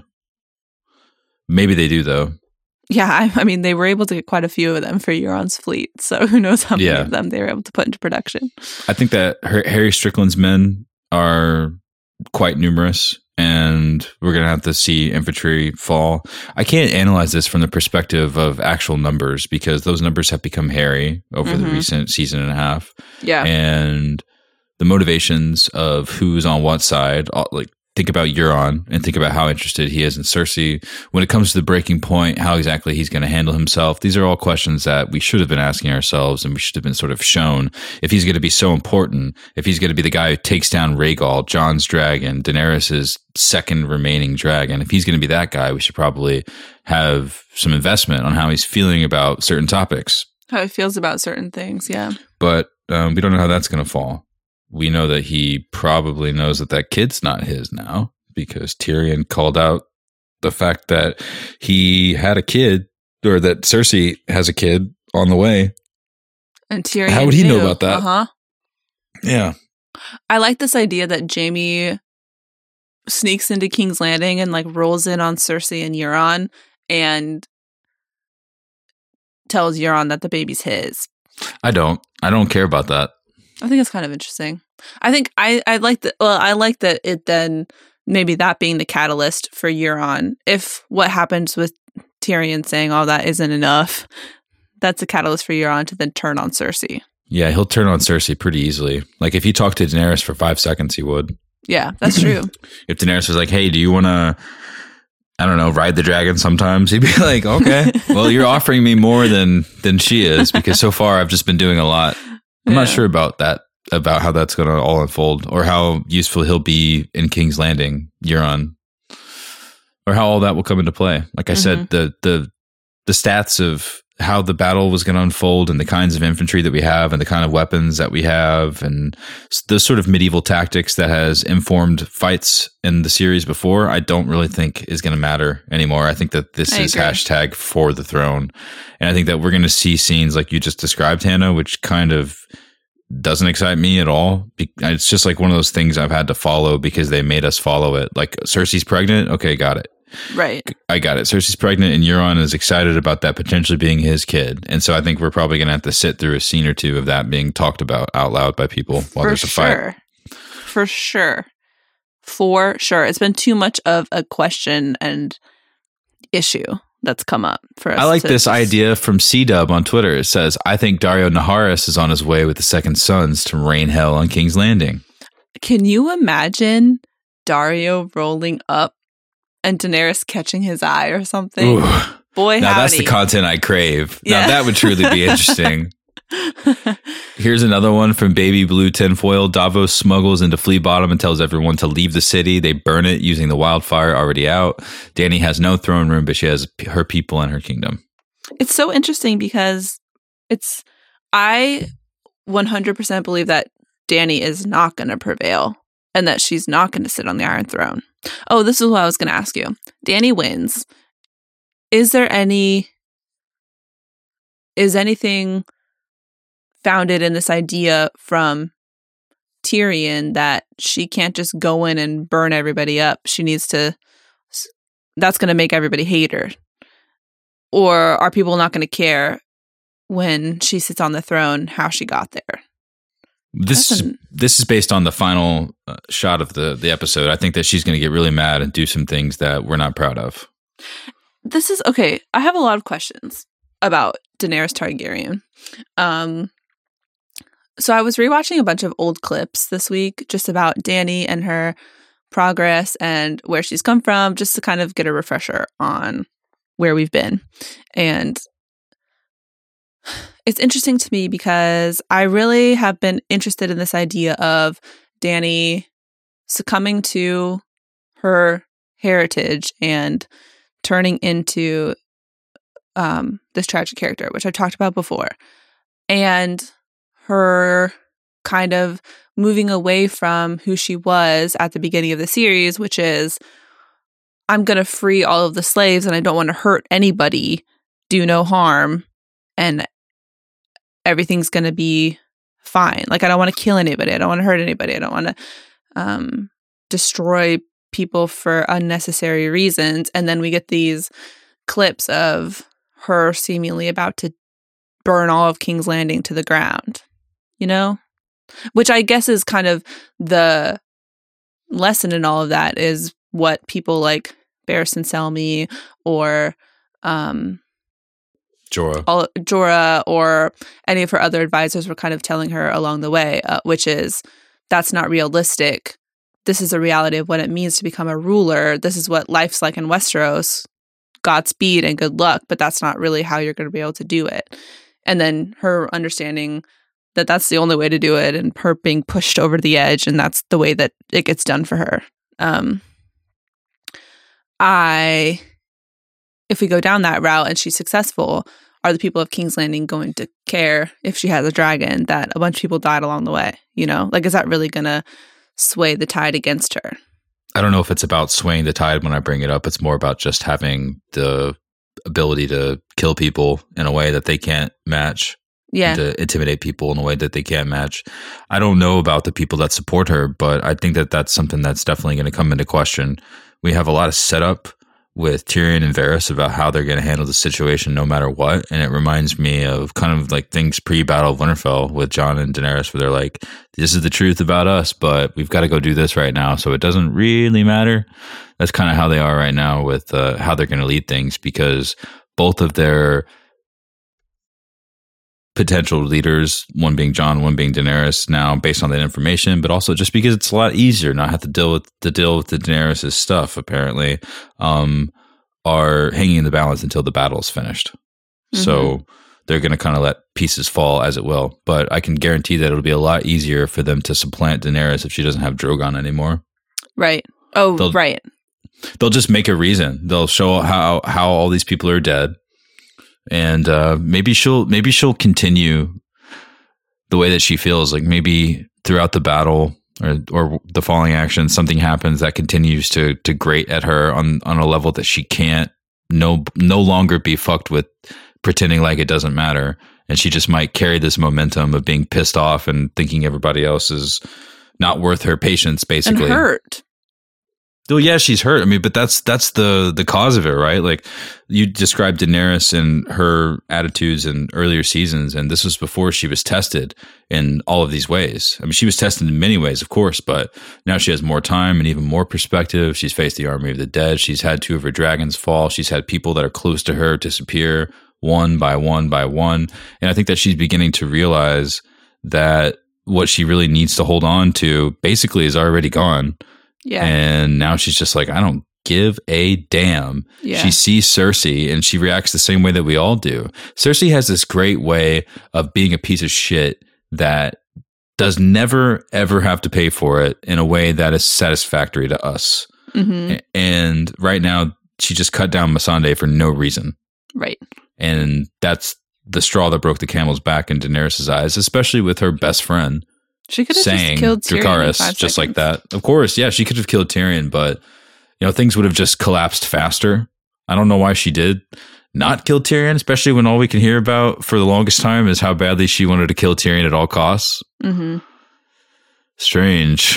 Maybe they do, though. Yeah, I, I mean, they were able to get quite a few of them for Euron's fleet, so who knows how many Yeah. of them they were able to put into production. I think that Har- Harry Strickland's men are quite numerous, and we're going to have to see infantry fall. I can't analyze this from the perspective of actual numbers because those numbers have become hairy over Mhm. the recent season and a half. Yeah. And the motivations of who's on what side, all- like think about Euron and think about how interested he is in Cersei. When it comes to the breaking point, how exactly he's going to handle himself. These are all questions that we should have been asking ourselves, and we should have been sort of shown if he's going to be so important, if he's going to be the guy who takes down Rhaegal, Jon's dragon, Daenerys' second remaining dragon. If he's going to be that guy, we should probably have some investment on how he's feeling about certain topics. How he feels about certain things, yeah. But um, we don't know how that's going to fall. We know that he probably knows that that kid's not his now because Tyrion called out the fact that he had a kid or that Cersei has a kid on the way. And Tyrion How would he know knew. about that? Uh-huh. Yeah. I like this idea that Jaime sneaks into King's Landing and like rolls in on Cersei and Euron and tells Euron that the baby's his. I don't. I don't care about that. I think it's kind of interesting. I think I, I like that. Well, I like that it then maybe that being the catalyst for Euron. If what happens with Tyrion saying all that isn't enough, that's a catalyst for Euron to then turn on Cersei. Yeah, he'll turn on Cersei pretty easily. Like if he talked to Daenerys for five seconds, he would. Yeah, that's true. If Daenerys was like, "Hey, do you want to I don't know, ride the dragon sometimes. He'd be like, okay, well, you're offering me more than than she is, because so far I've just been doing a lot. I'm yeah. not sure about that, about how that's going to all unfold, or how useful he'll be in King's Landing, Euron, or how all that will come into play. Like I mm-hmm. said, the the the stats of how the battle was going to unfold, and the kinds of infantry that we have, and the kind of weapons that we have, and the sort of medieval tactics that has informed fights in the series before, I don't really think is going to matter anymore. I think that this I is agree. hashtag for the throne. And I think that we're going to see scenes like you just described, Hannah, which kind of doesn't excite me at all. It's just like one of those things I've had to follow because they made us follow it. Like, Cersei's pregnant. Okay, got it. Right. I got it. Cersei's pregnant, and Euron is excited about that potentially being his kid. And so I think we're probably going to have to sit through a scene or two of that being talked about out loud by people while For there's a sure. fight. For sure. For sure. It's been too much of a question and issue that's come up for us. I like to this just... idea from C-Dub on Twitter. It says, I think Daario Naharis is on his way with the Second Sons to rain hell on King's Landing. Can you imagine Daario rolling up and Daenerys catching his eye or something? Ooh. Boy, now howdy. That's the content I crave. Yeah. Now that would truly be interesting. Here's another one from Baby Blue Tinfoil. Davos smuggles into Flea Bottom and tells everyone to leave the city. They burn it using the wildfire already out. Dany has no throne room, but she has her people and her kingdom. It's so interesting because it's, I one hundred percent believe that Dany is not going to prevail and that she's not going to sit on the Iron Throne. Oh, this is what I was going to ask you. Dany wins. Is there any, is anything founded in this idea from Tyrion that she can't just go in and burn everybody up? She needs to, that's going to make everybody hate her. Or are people not going to care when she sits on the throne how she got there? This is, this is based on the final uh, shot of the, the episode. I think that she's going to get really mad and do some things that we're not proud of. This is, okay, I have a lot of questions about Daenerys Targaryen. Um, so I was rewatching a bunch of old clips this week just about Dany and her progress and where she's come from, just to kind of get a refresher on where we've been. And it's interesting to me because I really have been interested in this idea of Dany succumbing to her heritage and turning into um, this tragic character, which I've talked about before, and her kind of moving away from who she was at the beginning of the series, which is, I'm going to free all of the slaves and I don't want to hurt anybody, do no harm, and everything's going to be fine. Like, I don't want to kill anybody. I don't want to hurt anybody. I don't want to um, destroy people for unnecessary reasons. And then we get these clips of her seemingly about to burn all of King's Landing to the ground, you know? Which I guess is kind of the lesson in all of that, is what people like Barristan Selmy or um, Jorah. All, Jorah or any of her other advisors were kind of telling her along the way, uh, which is, that's not realistic. This is a reality of what it means to become a ruler. This is what life's like in Westeros. Godspeed and good luck, but that's not really how you're going to be able to do it. And then her understanding that that's the only way to do it, and her being pushed over the edge, and that's the way that it gets done for her. Um, I, if we go down that route and she's successful, are the people of King's Landing going to care if she has a dragon that a bunch of people died along the way? You know, like, is that really going to sway the tide against her? I don't know if it's about swaying the tide when I bring it up. It's more about just having the ability to kill people in a way that they can't match. Yeah. To intimidate people in a way that they can't match. I don't know about the people that support her, but I think that that's something that's definitely going to come into question. We have a lot of setup with Tyrion and Varys about how they're going to handle the situation no matter what. And it reminds me of kind of like things pre-Battle of Winterfell with Jon and Daenerys, where they're like, this is the truth about us, but we've got to go do this right now, so it doesn't really matter. That's kind of how they are right now with uh, how they're going to lead things, because both of their potential leaders, one being Jon, one being Daenerys, now based on that information, but also just because it's a lot easier not have to deal with to deal with the Daenerys' stuff, apparently, um, are hanging in the balance until the battle is finished. Mm-hmm. So they're going to kind of let pieces fall as it will. But I can guarantee that it'll be a lot easier for them to supplant Daenerys if she doesn't have Drogon anymore. Right. Oh, they'll, right. They'll just make a reason. They'll show how how all these people are dead, and uh, maybe she'll maybe she'll continue the way that she feels. Like maybe throughout the battle or or the falling action, something happens that continues to to grate at her on on a level that she can't no no longer be fucked with, pretending like it doesn't matter, and she just might carry this momentum of being pissed off and thinking everybody else is not worth her patience, basically. And hurt. Well, yeah, she's hurt. I mean, but that's that's the the cause of it, right? Like you described Daenerys and her attitudes in earlier seasons, and this was before she was tested in all of these ways. I mean, she was tested in many ways, of course, but now she has more time and even more perspective. She's faced the army of the dead. She's had two of her dragons fall. She's had people that are close to her disappear one by one by one. And I think that she's beginning to realize that what she really needs to hold on to basically is already gone. Yeah. And now she's just like, I don't give a damn. Yeah. She sees Cersei and she reacts the same way that we all do. Cersei has this great way of being a piece of shit that does never, ever have to pay for it in a way that is satisfactory to us. Mm-hmm. And right now, she just cut down Missandei for no reason. Right. And that's the straw that broke the camel's back in Daenerys' eyes, especially with her best friend. She could have saying just killed Tyrion Dracarys just like that. Of course, yeah, she could have killed Tyrion, but you know, things would have just collapsed faster. I don't know why she did not kill Tyrion, especially when all we can hear about for the longest time is how badly she wanted to kill Tyrion at all costs. Mm-hmm. Strange.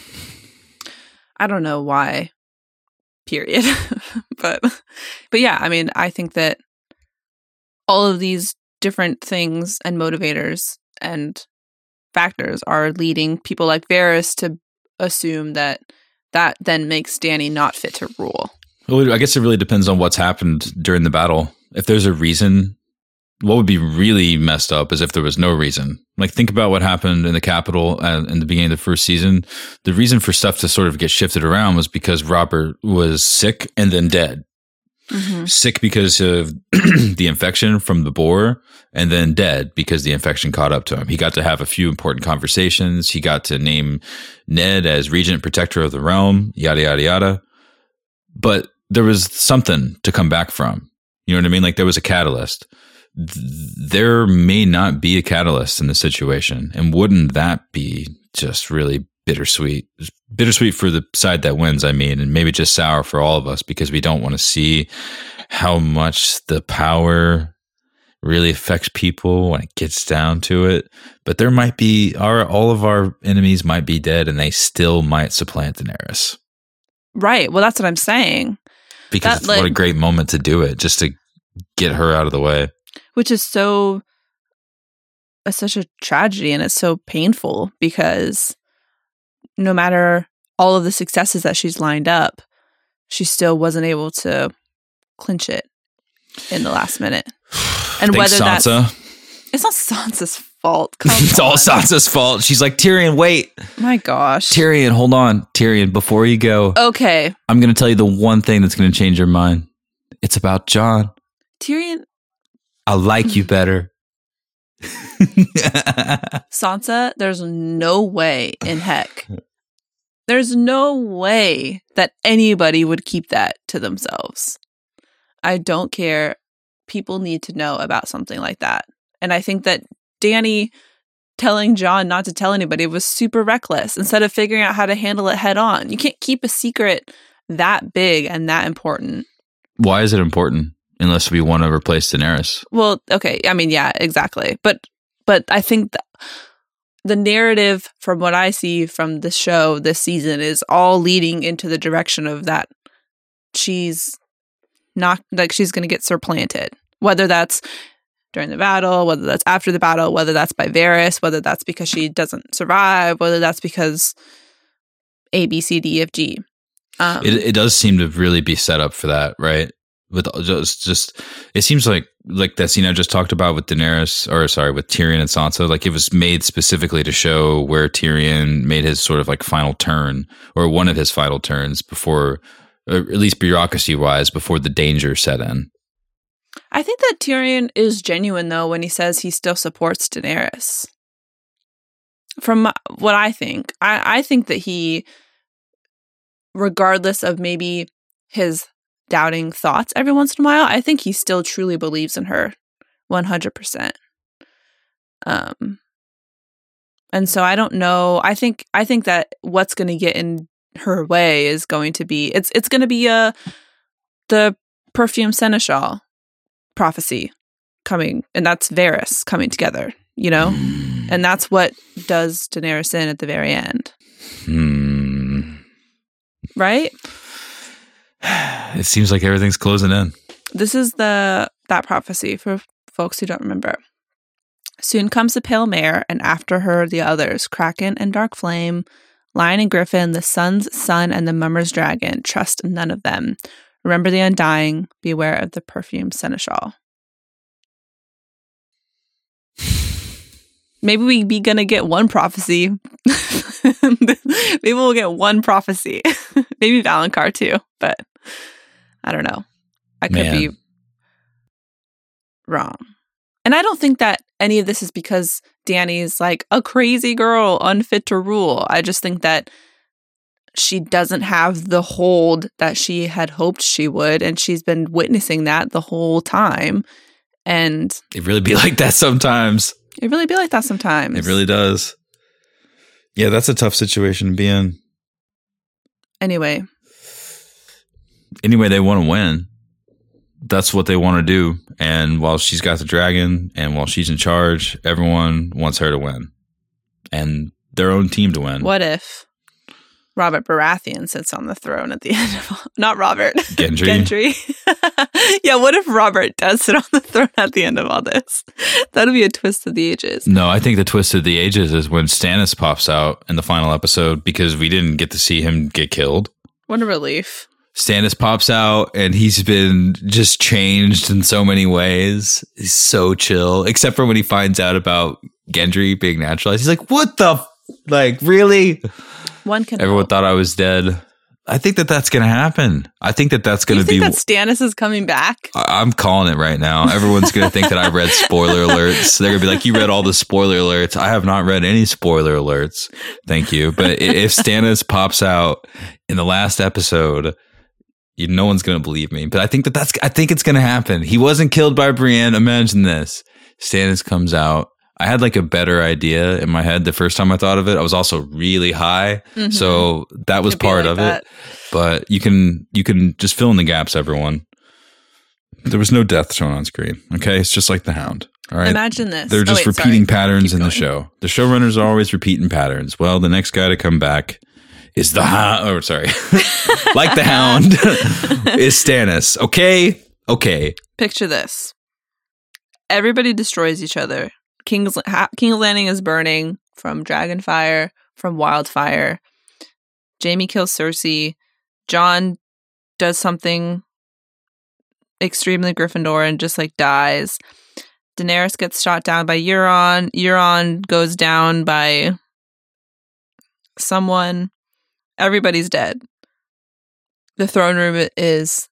I don't know why. Period. but but yeah, I mean, I think that all of these different things and motivators and factors are leading people like Varys to assume that that then makes Dany not fit to rule. Well, I guess it really depends on what's happened during the battle. If there's a reason, what would be really messed up is if there was no reason. Like, think about what happened in the Capitol and in the beginning of the first season. The reason for stuff to sort of get shifted around was because Robert was sick and then dead. Mm-hmm. Sick because of the infection from the boar, and then dead because the infection caught up to him. He got to have a few important conversations. He got to name Ned as regent protector of the realm, yada, yada, yada. But there was something to come back from. You know what I mean? Like, there was a catalyst. There may not be a catalyst in the situation. And wouldn't that be just really bittersweet? Bittersweet for the side that wins, I mean, and maybe just sour for all of us because we don't want to see how much the power really affects people when it gets down to it. But there might be, our all of our enemies might be dead and they still might supplant Daenerys. Right. Well, that's what I'm saying. Because that, it's, like, what a great moment to do it, just to get her out of the way. Which is so, it's such a tragedy and it's so painful because no matter all of the successes that she's lined up, she still wasn't able to clinch it in the last minute. And Thanks, whether Sansa. that's it's not Sansa's fault. Come it's on. all Sansa's fault. She's like, Tyrion, wait. My gosh. Tyrion, hold on. Tyrion, before you go, okay, I'm going to tell you the one thing that's going to change your mind. It's about Jon. Tyrion. I like you better. Sansa, there's no way in heck. There's no way that anybody would keep that to themselves. I don't care. People need to know about something like that. And I think that Dany telling Jon not to tell anybody was super reckless instead of figuring out how to handle it head on. You can't keep a secret that big and that important. Why is it important? Unless we want to replace Daenerys. Well, okay. I mean, yeah, exactly. But but I think that the narrative from what I see from the show this season is all leading into the direction of that she's not, like, she's going to get supplanted. Whether that's during the battle, whether that's after the battle, whether that's by Varys, whether that's because she doesn't survive, whether that's because A, B, C, D, F, G. Um, it, it does seem to really be set up for that, right? With just, just, it seems like like that scene I just talked about with Daenerys, or sorry, with Tyrion and Sansa. Like, it was made specifically to show where Tyrion made his sort of like final turn, or one of his final turns before or at least bureaucracy-wise, before the danger set in. I think that Tyrion is genuine, though, when he says he still supports Daenerys. From what I think, I, I think that he, regardless of maybe his doubting thoughts every once in a while, I think he still truly believes in her one hundred percent. Um, and so I don't know. I think I think that what's going to get in her way is going to be it's it's going to be a the perfume seneschal prophecy coming, and that's Varys coming together, you know, and that's what does Daenerys in at the very end, hmm. right? It seems like everything's closing in. This is the that prophecy for folks who don't remember. Soon comes the pale mare, and after her the others, Kraken and Dark Flame, Lion and Griffin, the Sun's Son, and the Mummer's Dragon. Trust none of them. Remember the Undying. Beware of the perfume seneschal. Maybe we be gonna get one prophecy. Maybe we'll get one prophecy. Maybe Valonqar too, but I don't know. I could Man. be wrong. And I don't think that any of this is because Dany's like a crazy girl, unfit to rule. I just think that she doesn't have the hold that she had hoped she would, and she's been witnessing that the whole time. And It really be like that sometimes. it really be like that sometimes. It really does. Yeah, that's a tough situation to be in. Anyway, Anyway, they want to win. That's what they want to do. And while she's got the dragon and while she's in charge, everyone wants her to win. And their own team to win. what if Robert Baratheon sits on the throne at the end of all, not Robert. Gendry. Gendry. Yeah, what if Robert does sit on the throne at the end of all this? That'll be a twist of the ages. No, I think the twist of the ages is when Stannis pops out in the final episode because we didn't get to see him get killed. What a relief. Stannis pops out and he's been just changed in so many ways. He's so chill, except for when he finds out about Gendry being naturalized. He's like, what the, f-? like, really? One can Everyone hope. thought I was dead. I think that that's going to happen. I think that that's Do going you to be. think that Stannis is coming back? I- I'm calling it right now. Everyone's going to think that I read spoiler alerts. They're going to be like, you read all the spoiler alerts. I have not read any spoiler alerts. Thank you. But i- if Stannis pops out in the last episode, you, no one's going to believe me. But I think that that's, I think it's going to happen. He wasn't killed by Brienne. Imagine this. Stannis comes out. I had like a better idea in my head the first time I thought of it. I was also really high. Mhm. So that was Could be part like of that. it. But you can you can just fill in the gaps, everyone. There was no death shown on screen. Okay, it's just like the Hound. All right, Imagine this. they're Oh, just wait, repeating sorry. patterns Keep in the going. show. The showrunners are always repeating patterns. Well, the next guy to come back is the Hound. Oh, sorry, like the Hound is Stannis. Okay, okay. Picture this. Everybody destroys each other. King's, ha- King's Landing is burning from Dragonfire, from Wildfire. Jaime kills Cersei. Jon does something extremely Gryffindor and just like dies. Daenerys gets shot down by Euron. Euron goes down by someone. Everybody's dead. The throne room is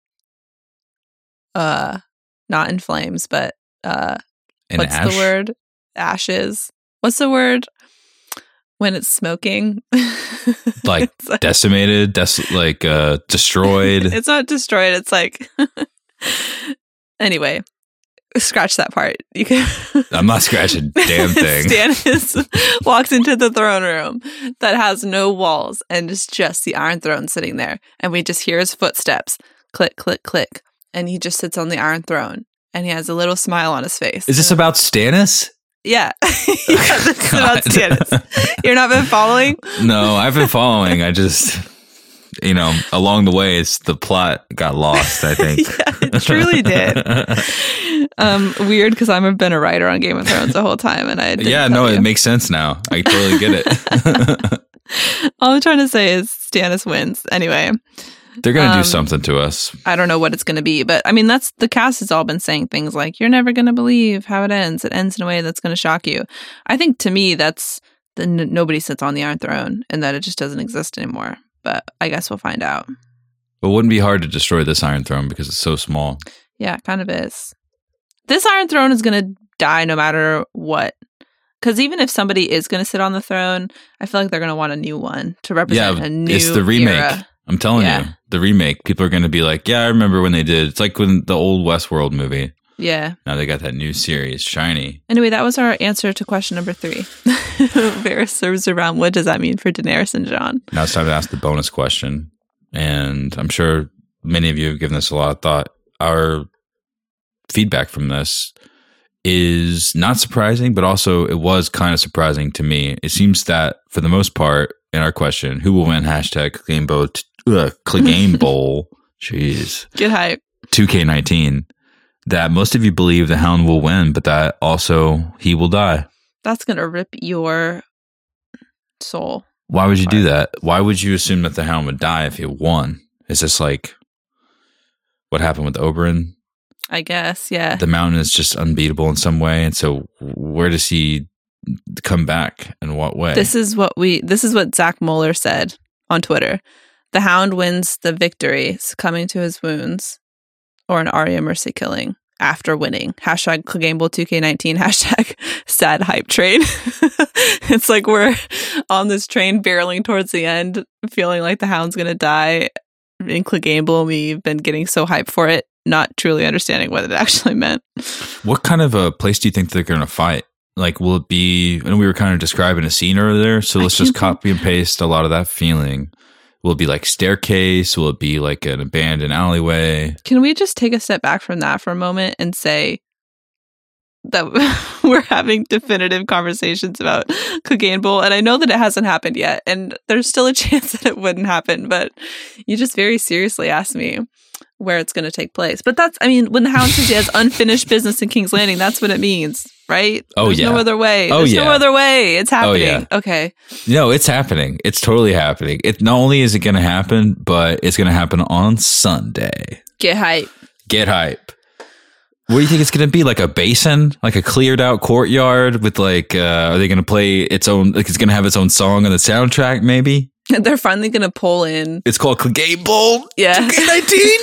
uh not in flames, but uh And what's Ash, the word? Ashes. What's the word when it's smoking? like it's, like decimated, des- like uh, destroyed. it's not destroyed. It's like anyway. Scratch that part. You can. I'm not scratching a damn thing. Stannis walks into the throne room that has no walls and it's just the Iron Throne sitting there, and we just hear his footsteps click, click, click, and he just sits on the Iron Throne and he has a little smile on his face. Is this about Stannis? Yeah, yeah, this is about God. Stannis. You've not been following? No, I've been following. I just, you know, along the way, it's the plot got lost, I think. Yeah, it truly did. Um, weird because I've been a writer on Game of Thrones the whole time, and I didn't yeah, tell no, you. it makes sense now. I totally get it. All I'm trying to say is Stannis wins. Anyway, They're going to Um, do something to us. I don't know what it's going to be, but I mean, that's the cast has all been saying things like, you're never going to believe how it ends. It ends in a way that's going to shock you. I think to me, that's the n- nobody sits on the Iron Throne and that it just doesn't exist anymore. But I guess we'll find out. It wouldn't be hard to destroy this Iron Throne because it's so small. Yeah, it kind of is. This Iron Throne is going to die no matter what. Because even if somebody is going to sit on the throne, I feel like they're going to want a new one to represent yeah, a new it's the remake. era. I'm telling Yeah. you, the remake. People are going to be like, yeah, I remember when they did. It's like when the old Westworld movie. Yeah. Now they got that new series, shiny. Anyway, that was our answer to question number three. Varys serves around. What does that mean for Daenerys and Jon? Now it's time to ask the bonus question. And I'm sure many of you have given this a lot of thought. Our feedback from this is not surprising, but also it was kind of surprising to me. It seems that for the most part in our question, who will win hashtag Clegane Bowl, uh, Clegane Bowl, jeez, Get hype. two K nineteen, that most of you believe the Hound will win, but that also he will die. That's going to rip your soul. Why would you do that? Why would you assume that the Hound would die if he won? Is this like what happened with Oberyn? I guess, yeah. The Mountain is just unbeatable in some way, and so where does he come back? In what way? This is what we. This is what Zach Mueller said on Twitter. The Hound wins the victory, succumbing to his wounds, or an Arya Mercy killing after winning. Hashtag Clegane Bowl two K nineteen. Hashtag sad hype train. It's like we're on this train barreling towards the end, feeling like the Hound's gonna die. In Clegane Bowl, we've been getting so hyped for it, not truly understanding what it actually meant. What kind of a place do you think they're going to fight? Like, will it be, and we were kind of describing a scene earlier, so let's just copy and paste a lot of that feeling. Will it be like staircase? Will it be like an abandoned alleyway? Can we just take a step back from that for a moment and say that we're having definitive conversations about Clegane Bowl? And I know that it hasn't happened yet, and there's still a chance that it wouldn't happen, but you just very seriously asked me where it's going to take place. But that's, I mean, when the Hound says he has unfinished business in King's Landing, that's what it means, right? Oh, There's yeah. no other way. Oh, There's yeah. no other way. It's happening. yeah. Okay. No, it's happening. It's totally happening. It not only is it going to happen, but it's going to happen on Sunday. Get hype. Get hype. What do you think it's going to be? Like a basin? Like a cleared out courtyard with like, uh, are they going to play its own, like it's going to have its own song on the soundtrack maybe? They're finally going to pull in. It's called Clegane Bowl Yeah. two K nineteen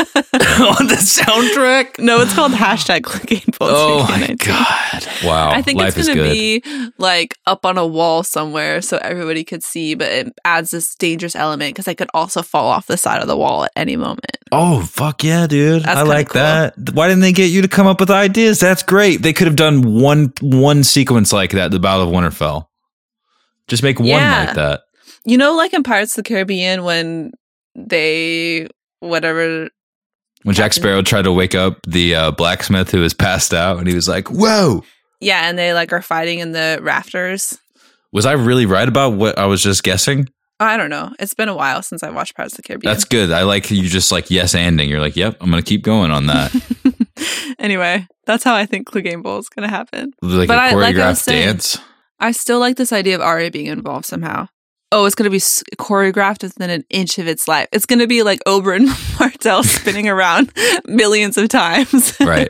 on the soundtrack. No, it's called hashtag Clegane Bowl. Oh two K my nineteen. God. Wow. I think Life it's is going to good. be like up on a wall somewhere so everybody could see, but it adds this dangerous element because I could also fall off the side of the wall at any moment. Oh, fuck yeah, dude. That's I kinda like cool. that. Why didn't they get you to come up with ideas? That's great. They could have done one one sequence like that, the Battle of Winterfell. Just make one Yeah. like that. You know, like in Pirates of the Caribbean when they, whatever. When Jack Sparrow tried to wake up the uh, blacksmith who was passed out, and he was like, whoa. Yeah, and they like are fighting in the rafters. Was I really right about what I was just guessing? I don't know. It's been a while since I watched Pirates of the Caribbean. That's good. I like you just like yes anding. You're like, yep, I'm going to keep going on that. Anyway, that's how I think Clegane Bowl is going to happen. Like But a I- like I was choreographed saying- dance. I still like this idea of Arya being involved somehow. Oh, it's going to be s- choreographed within an inch of its life. It's going to be like Oberyn Martell spinning around millions of times. Right.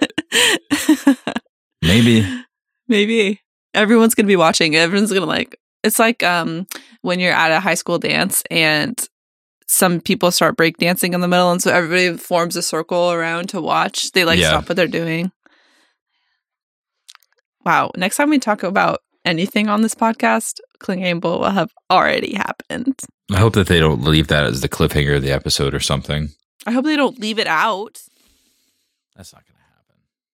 Maybe. Maybe. Everyone's going to be watching. Everyone's going to like, it's like um, when you're at a high school dance and some people start breakdancing in the middle. And so everybody forms a circle around to watch. They like Yeah. stop what they're doing. Wow. Next time we talk about anything on this podcast, Clegane Bowl will have already happened. I hope that they don't leave that as the cliffhanger of the episode or something. I hope they don't leave it out. That's not going to happen.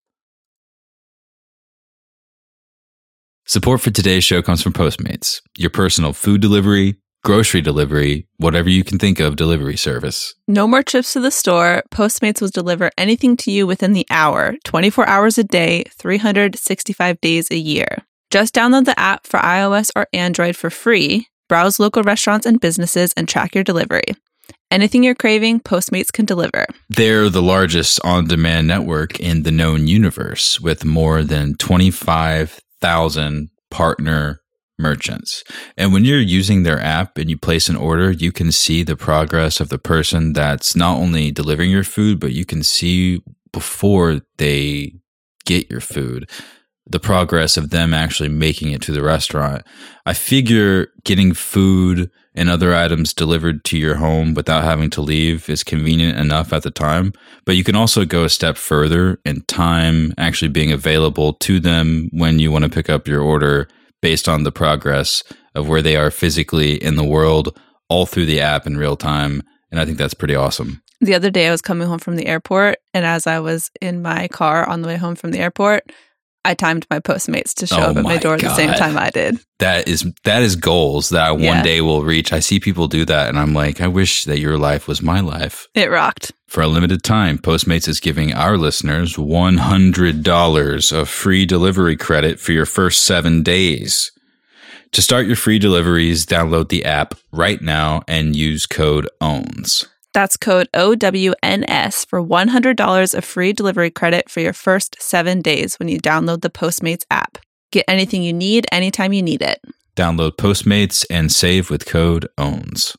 Support for today's show comes from Postmates, your personal food delivery, grocery delivery, whatever you can think of delivery service. No more trips to the store. Postmates will deliver anything to you within the hour, twenty-four hours a day, three hundred sixty-five days a year. Just download the app for iOS or Android for free, browse local restaurants and businesses, and track your delivery. Anything you're craving, Postmates can deliver. They're the largest on-demand network in the known universe with more than twenty-five thousand partner merchants. And when you're using their app and you place an order, you can see the progress of the person that's not only delivering your food, but you can see before they get your food the progress of them actually making it to the restaurant. I figure getting food and other items delivered to your home without having to leave is convenient enough at the time, but you can also go a step further in time actually being available to them when you want to pick up your order based on the progress of where they are physically in the world, all through the app in real time. And I think that's pretty awesome. The other day I was coming home from the airport, and as I was in my car on the way home from the airport, I timed my Postmates to show Oh up at my my door at the same God. time I did. That is that is goals that I one Yeah. day will reach. I see people do that, and I'm like, I wish that your life was my life. It rocked. For a limited time, Postmates is giving our listeners one hundred dollars of free delivery credit for your first seven days. To start your free deliveries, download the app right now and use code OWNS. That's code O W N S for one hundred dollars of free delivery credit for your first seven days when you download the Postmates app. Get anything you need anytime you need it. Download Postmates and save with code OWNS.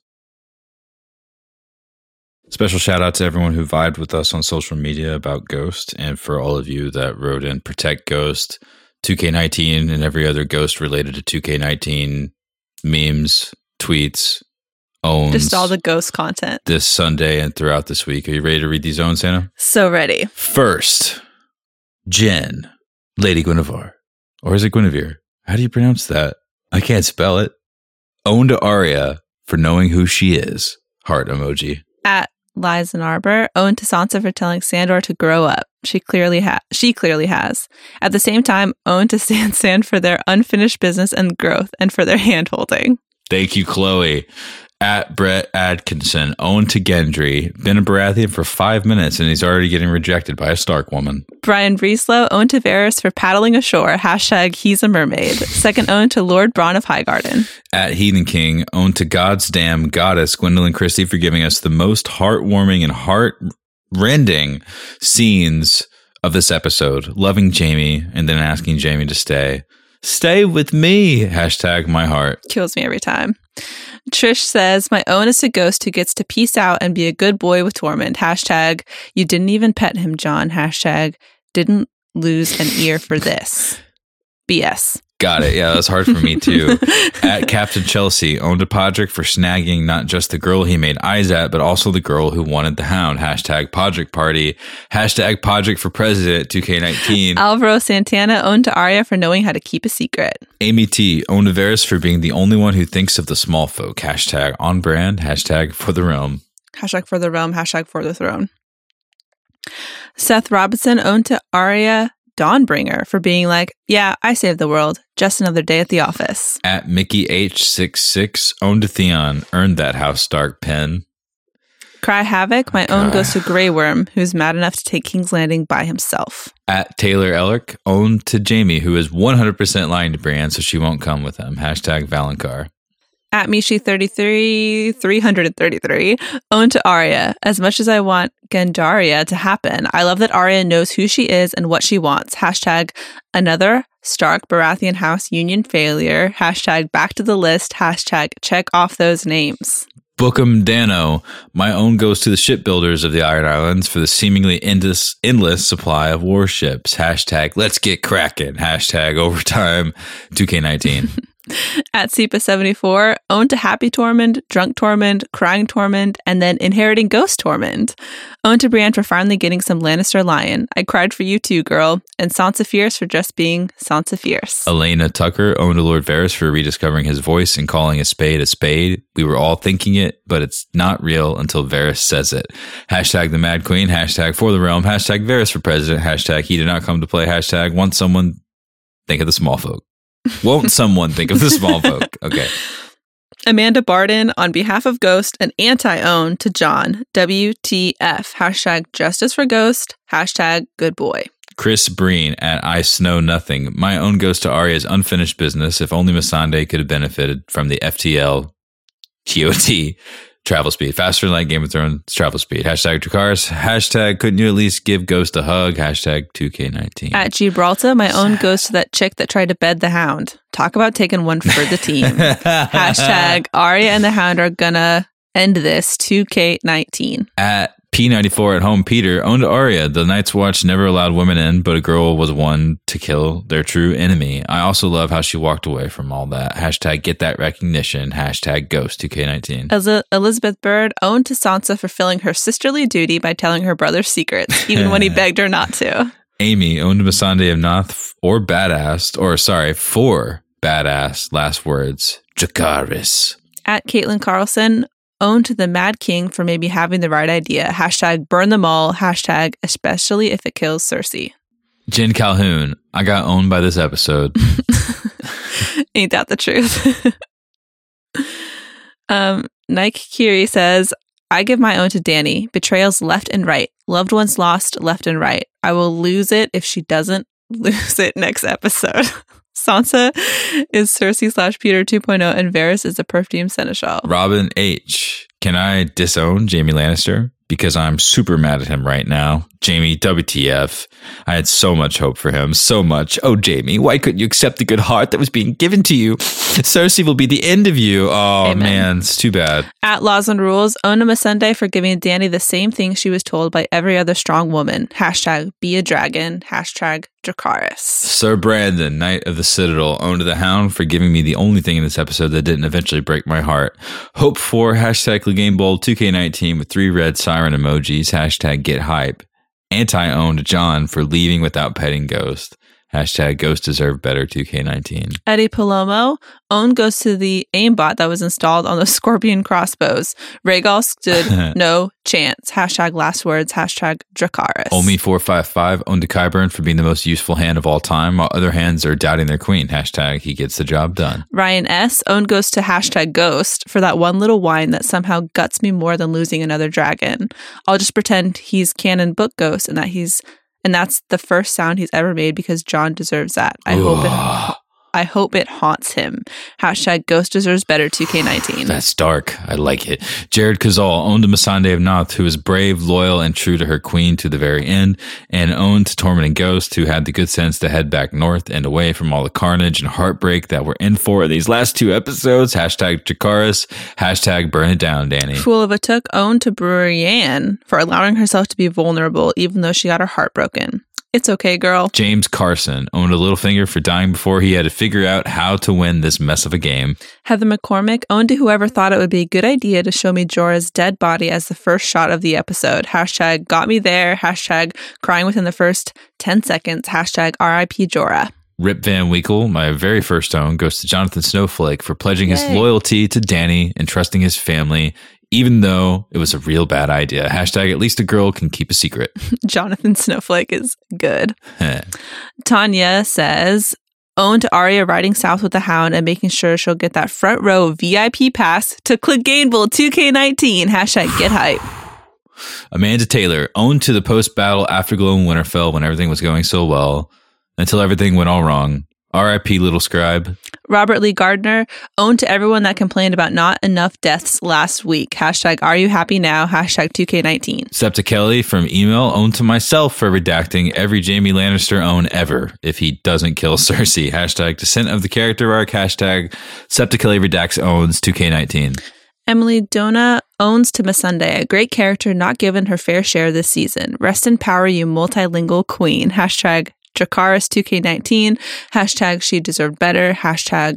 Special shout out to everyone who vibed with us on social media about Ghost, and for all of you that wrote in Protect Ghost, two K nineteen, and every other Ghost related to two K nineteen memes, tweets, owns. Just all the ghost content. This Sunday and throughout this week. Are you ready to read these owns, Hannah? So ready. First, Jen, Lady Guinevere. Or is it Guinevere? How do you pronounce that? I can't spell it. Own to Arya for knowing who she is. Heart emoji. At Liza Arbor, owned to Sansa for telling Sandor to grow up. She clearly has. She clearly has. At the same time, owned to Sansan for their unfinished business and growth, and for their hand-holding. Thank you, Chloe. At Brett Atkinson, owned to Gendry. Been a Baratheon for five minutes and he's already getting rejected by a Stark woman. Brian Brieslow, owned to Varys for paddling ashore. Hashtag he's a mermaid. Second owned to Lord Bronn of Highgarden. At Heathen King, owned to God's damn goddess Gwendolyn Christie for giving us the most heartwarming and heart-rending scenes of this episode. Loving Jaime and then asking Jaime to stay. Stay with me. Hashtag my heart. Kills me every time. Trish says, my own is a ghost who gets to peace out and be a good boy with Tormund. Hashtag, you didn't even pet him, John. Hashtag, didn't lose an ear for this. B S. Got it. Yeah, that's hard for me too. At Captain Chelsea, owned to Podrick for snagging not just the girl he made eyes at, but also the girl who wanted the hound. Hashtag Podrick party. Hashtag Podrick for president, two K nineteen. Alvaro Santana, owned to Arya for knowing how to keep a secret. Amy T, owned to Varys for being the only one who thinks of the small folk. Hashtag on brand. Hashtag for the realm. Hashtag for the realm. Hashtag for the throne. Seth Robinson, owned to Arya Dawnbringer for being like, yeah, I saved the world. Just another day at the office. At Mickey H sixty-six, owned to Theon, earned that House Stark pen. Cry Havoc, my own goes to Grey Worm, who's mad enough to take King's Landing by himself. At Taylor Elric, owned to Jaime, who is one hundred percent lying to Brienne, so she won't come with him. Hashtag Valonqar. At Mishi thirty-three, three hundred thirty-three, owned to Arya. As much as I want Gandaria to happen, I love that Arya knows who she is and what she wants. Hashtag another Stark Baratheon House Union failure. Hashtag back to the list. Hashtag check off those names. Bookham Dano, my own goes to the shipbuilders of the Iron Islands for the seemingly endless, endless supply of warships. Hashtag let's get cracking. Hashtag overtime two K nineteen. At Sepa seventy-four, owned to Happy Tormund, Drunk Tormund, Crying Tormund, and then Inheriting Ghost Tormund. Owned to Brienne for finally getting some Lannister lion. I cried for you too, girl. And Sansa Fierce for just being Sansa Fierce. Elena Tucker, owned to Lord Varys for rediscovering his voice and calling a spade a spade. We were all thinking it, but it's not real until Varys says it. Hashtag the Mad Queen. Hashtag for the realm. Hashtag Varys for president. Hashtag he did not come to play. Hashtag want someone think of the small folk. Won't someone think of the small folk? Okay. Amanda Barden, on behalf of Ghost, an anti-own to John. W T F. Hashtag justice for Ghost. Hashtag good boy. Chris Breen at I Snow Nothing. My own goes to Arya's unfinished business. If only Missandei could have benefited from the F T L G O T travel speed. Faster than like Game of Thrones travel speed. Hashtag Dracarys. Hashtag couldn't you at least give Ghost a hug? Hashtag two K nineteen. At Gibraltar, my own goes to that chick that tried to bed the Hound. Talk about taking one for the team. Hashtag Arya and the Hound are gonna end this two K nineteen. At P ninety-four at home Peter owned Arya. The Night's Watch never allowed women in, but a girl was one to kill their true enemy. I also love how she walked away from all that. Hashtag get that recognition. Hashtag ghost two K nineteen. As Elizabeth Bird owned to Sansa fulfilling her sisterly duty by telling her brother's secrets, even when he begged her not to. Amy owned Missandei of Noth or badass, or sorry, for badass last words. Dracarys. At Caitlin Carlson, owned to the Mad King for maybe having the right idea. Hashtag burn them all. Hashtag especially if it kills Cersei. Jen Calhoun, I got owned by this episode. Ain't that the truth? um, Nike Curie says, I give my own to Dany. Betrayals left and right. Loved ones lost left and right. I will lose it if she doesn't lose it next episode. Sansa is Cersei slash Peter two point oh, and Varys is the perfume seneschal. Robin H. Can I disown Jaime Lannister? Because I'm super mad at him right now. Jaime, W T F. I had so much hope for him. So much. Oh, Jaime, why couldn't you accept the good heart that was being given to you? Cersei will be the end of you. Oh, Amen. Man, it's too bad. At Laws and Rules, Ona Missandei for giving Dany the same thing she was told by every other strong woman. Hashtag be a dragon. Hashtag Dracarys. Sir Brandon, Knight of the Citadel, owned the Hound for giving me the only thing in this episode that didn't eventually break my heart. Hope for hashtag Clegane Bold two K nineteen with three red siren emojis. Hashtag get hype. Anti-owned John for leaving without petting Ghost. Hashtag Ghost deserved better two K nineteen. Eddie Palomo, own goes to the aimbot that was installed on the Scorpion crossbows. Rhaegal stood no chance. Hashtag last words. Hashtag Dracarys. Omi four five five owned to Qyburn for being the most useful hand of all time, while other hands are doubting their queen. Hashtag he gets the job done. Ryan S. own goes to hashtag Ghost for that one little wine that somehow guts me more than losing another dragon. I'll just pretend he's canon book Ghost and that he's And that's the first sound he's ever made because John deserves that. I hope it I hope it haunts him. Hashtag Ghost deserves better two K nineteen. That's dark. I like it. Jared Cazal owned a Missandei of Noth who was brave, loyal, and true to her queen to the very end, and owned to Tormund and Ghost who had the good sense to head back north and away from all the carnage and heartbreak that we're in for these last two episodes. Hashtag Dracarys. Hashtag burn it down, Dany. Fool of a Took owned to Brienne for allowing herself to be vulnerable even though she got her heart broken. It's okay, girl. James Carson owned a Littlefinger for dying before he had to figure out how to win this mess of a game. Heather McCormick owned to whoever thought it would be a good idea to show me Jorah's dead body as the first shot of the episode. Hashtag got me there. Hashtag crying within the first ten seconds. Hashtag R I P Jorah. Rip Van Winkle, my very first own, goes to Jonathan Snowflake for pledging Yay. his loyalty to Dany and trusting his family, even though it was a real bad idea. Hashtag at least a girl can keep a secret. Jonathan Snowflake is good. Tanya says, own to Arya riding south with the Hound and making sure she'll get that front row V I P pass to Clegane Bowl two K nineteen. Hashtag get hype. Amanda Taylor, owned to the post-battle Afterglow in Winterfell when everything was going so well, until everything went all wrong. R I P Little Scribe. Robert Lee Gardner, owned to everyone that complained about not enough deaths last week. Hashtag are you happy now? Hashtag two K nineteen. Septa Kelly from email, owned to myself for redacting every Jaime Lannister own ever if he doesn't kill Cersei. Hashtag descent of the character arc. Hashtag Septa Kelly redacts owns two K nineteen. Emily Dona owns to Missandei, a great character not given her fair share this season. Rest in power, you multilingual queen. Hashtag Dracarys two K nineteen. Hashtag she deserved better. Hashtag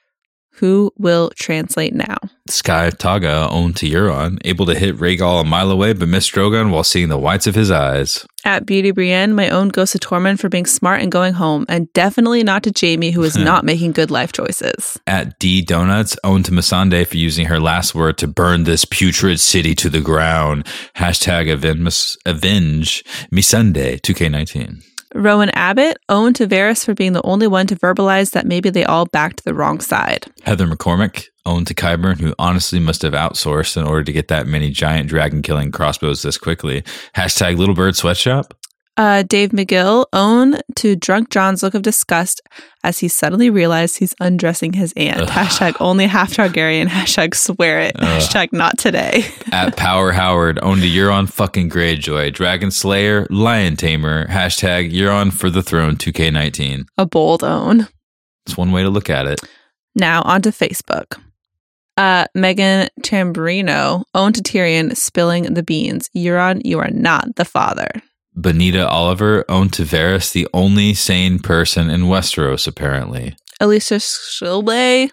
who will translate now. Sky Taga owned to Euron, able to hit Rhaegal a mile away but missed Drogon while seeing the whites of his eyes. At Beauty Brienne, my own goes to Tormund for being smart and going home, and definitely not to Jaime, who is not making good life choices. At D Donuts, owned to Missandei for using her last word to burn this putrid city to the ground. Hashtag avenge, avenge Missandei two K nineteen. Rowan Abbott, owned to Varys for being the only one to verbalize that maybe they all backed the wrong side. Heather McCormick, owned to Qyburn, who honestly must have outsourced in order to get that many giant dragon-killing crossbows this quickly. Hashtag Little Bird Sweatshop. Uh, Dave McGill, own to Drunk John's look of disgust as he suddenly realized he's undressing his aunt. Ugh. Hashtag only half Targaryen. Hashtag swear it. Ugh. Hashtag not today. At Power Howard, owned to Euron fucking Greyjoy. Dragon Slayer, Lion Tamer. Hashtag Euron for the throne two K nineteen. A bold own. It's one way to look at it. Now onto Facebook. Uh, Megan Tamburino, owned to Tyrion, spilling the beans. Euron, you are not the father. Benita Oliver, owned to Varys, the only sane person in Westeros, apparently. Alicia Shilway,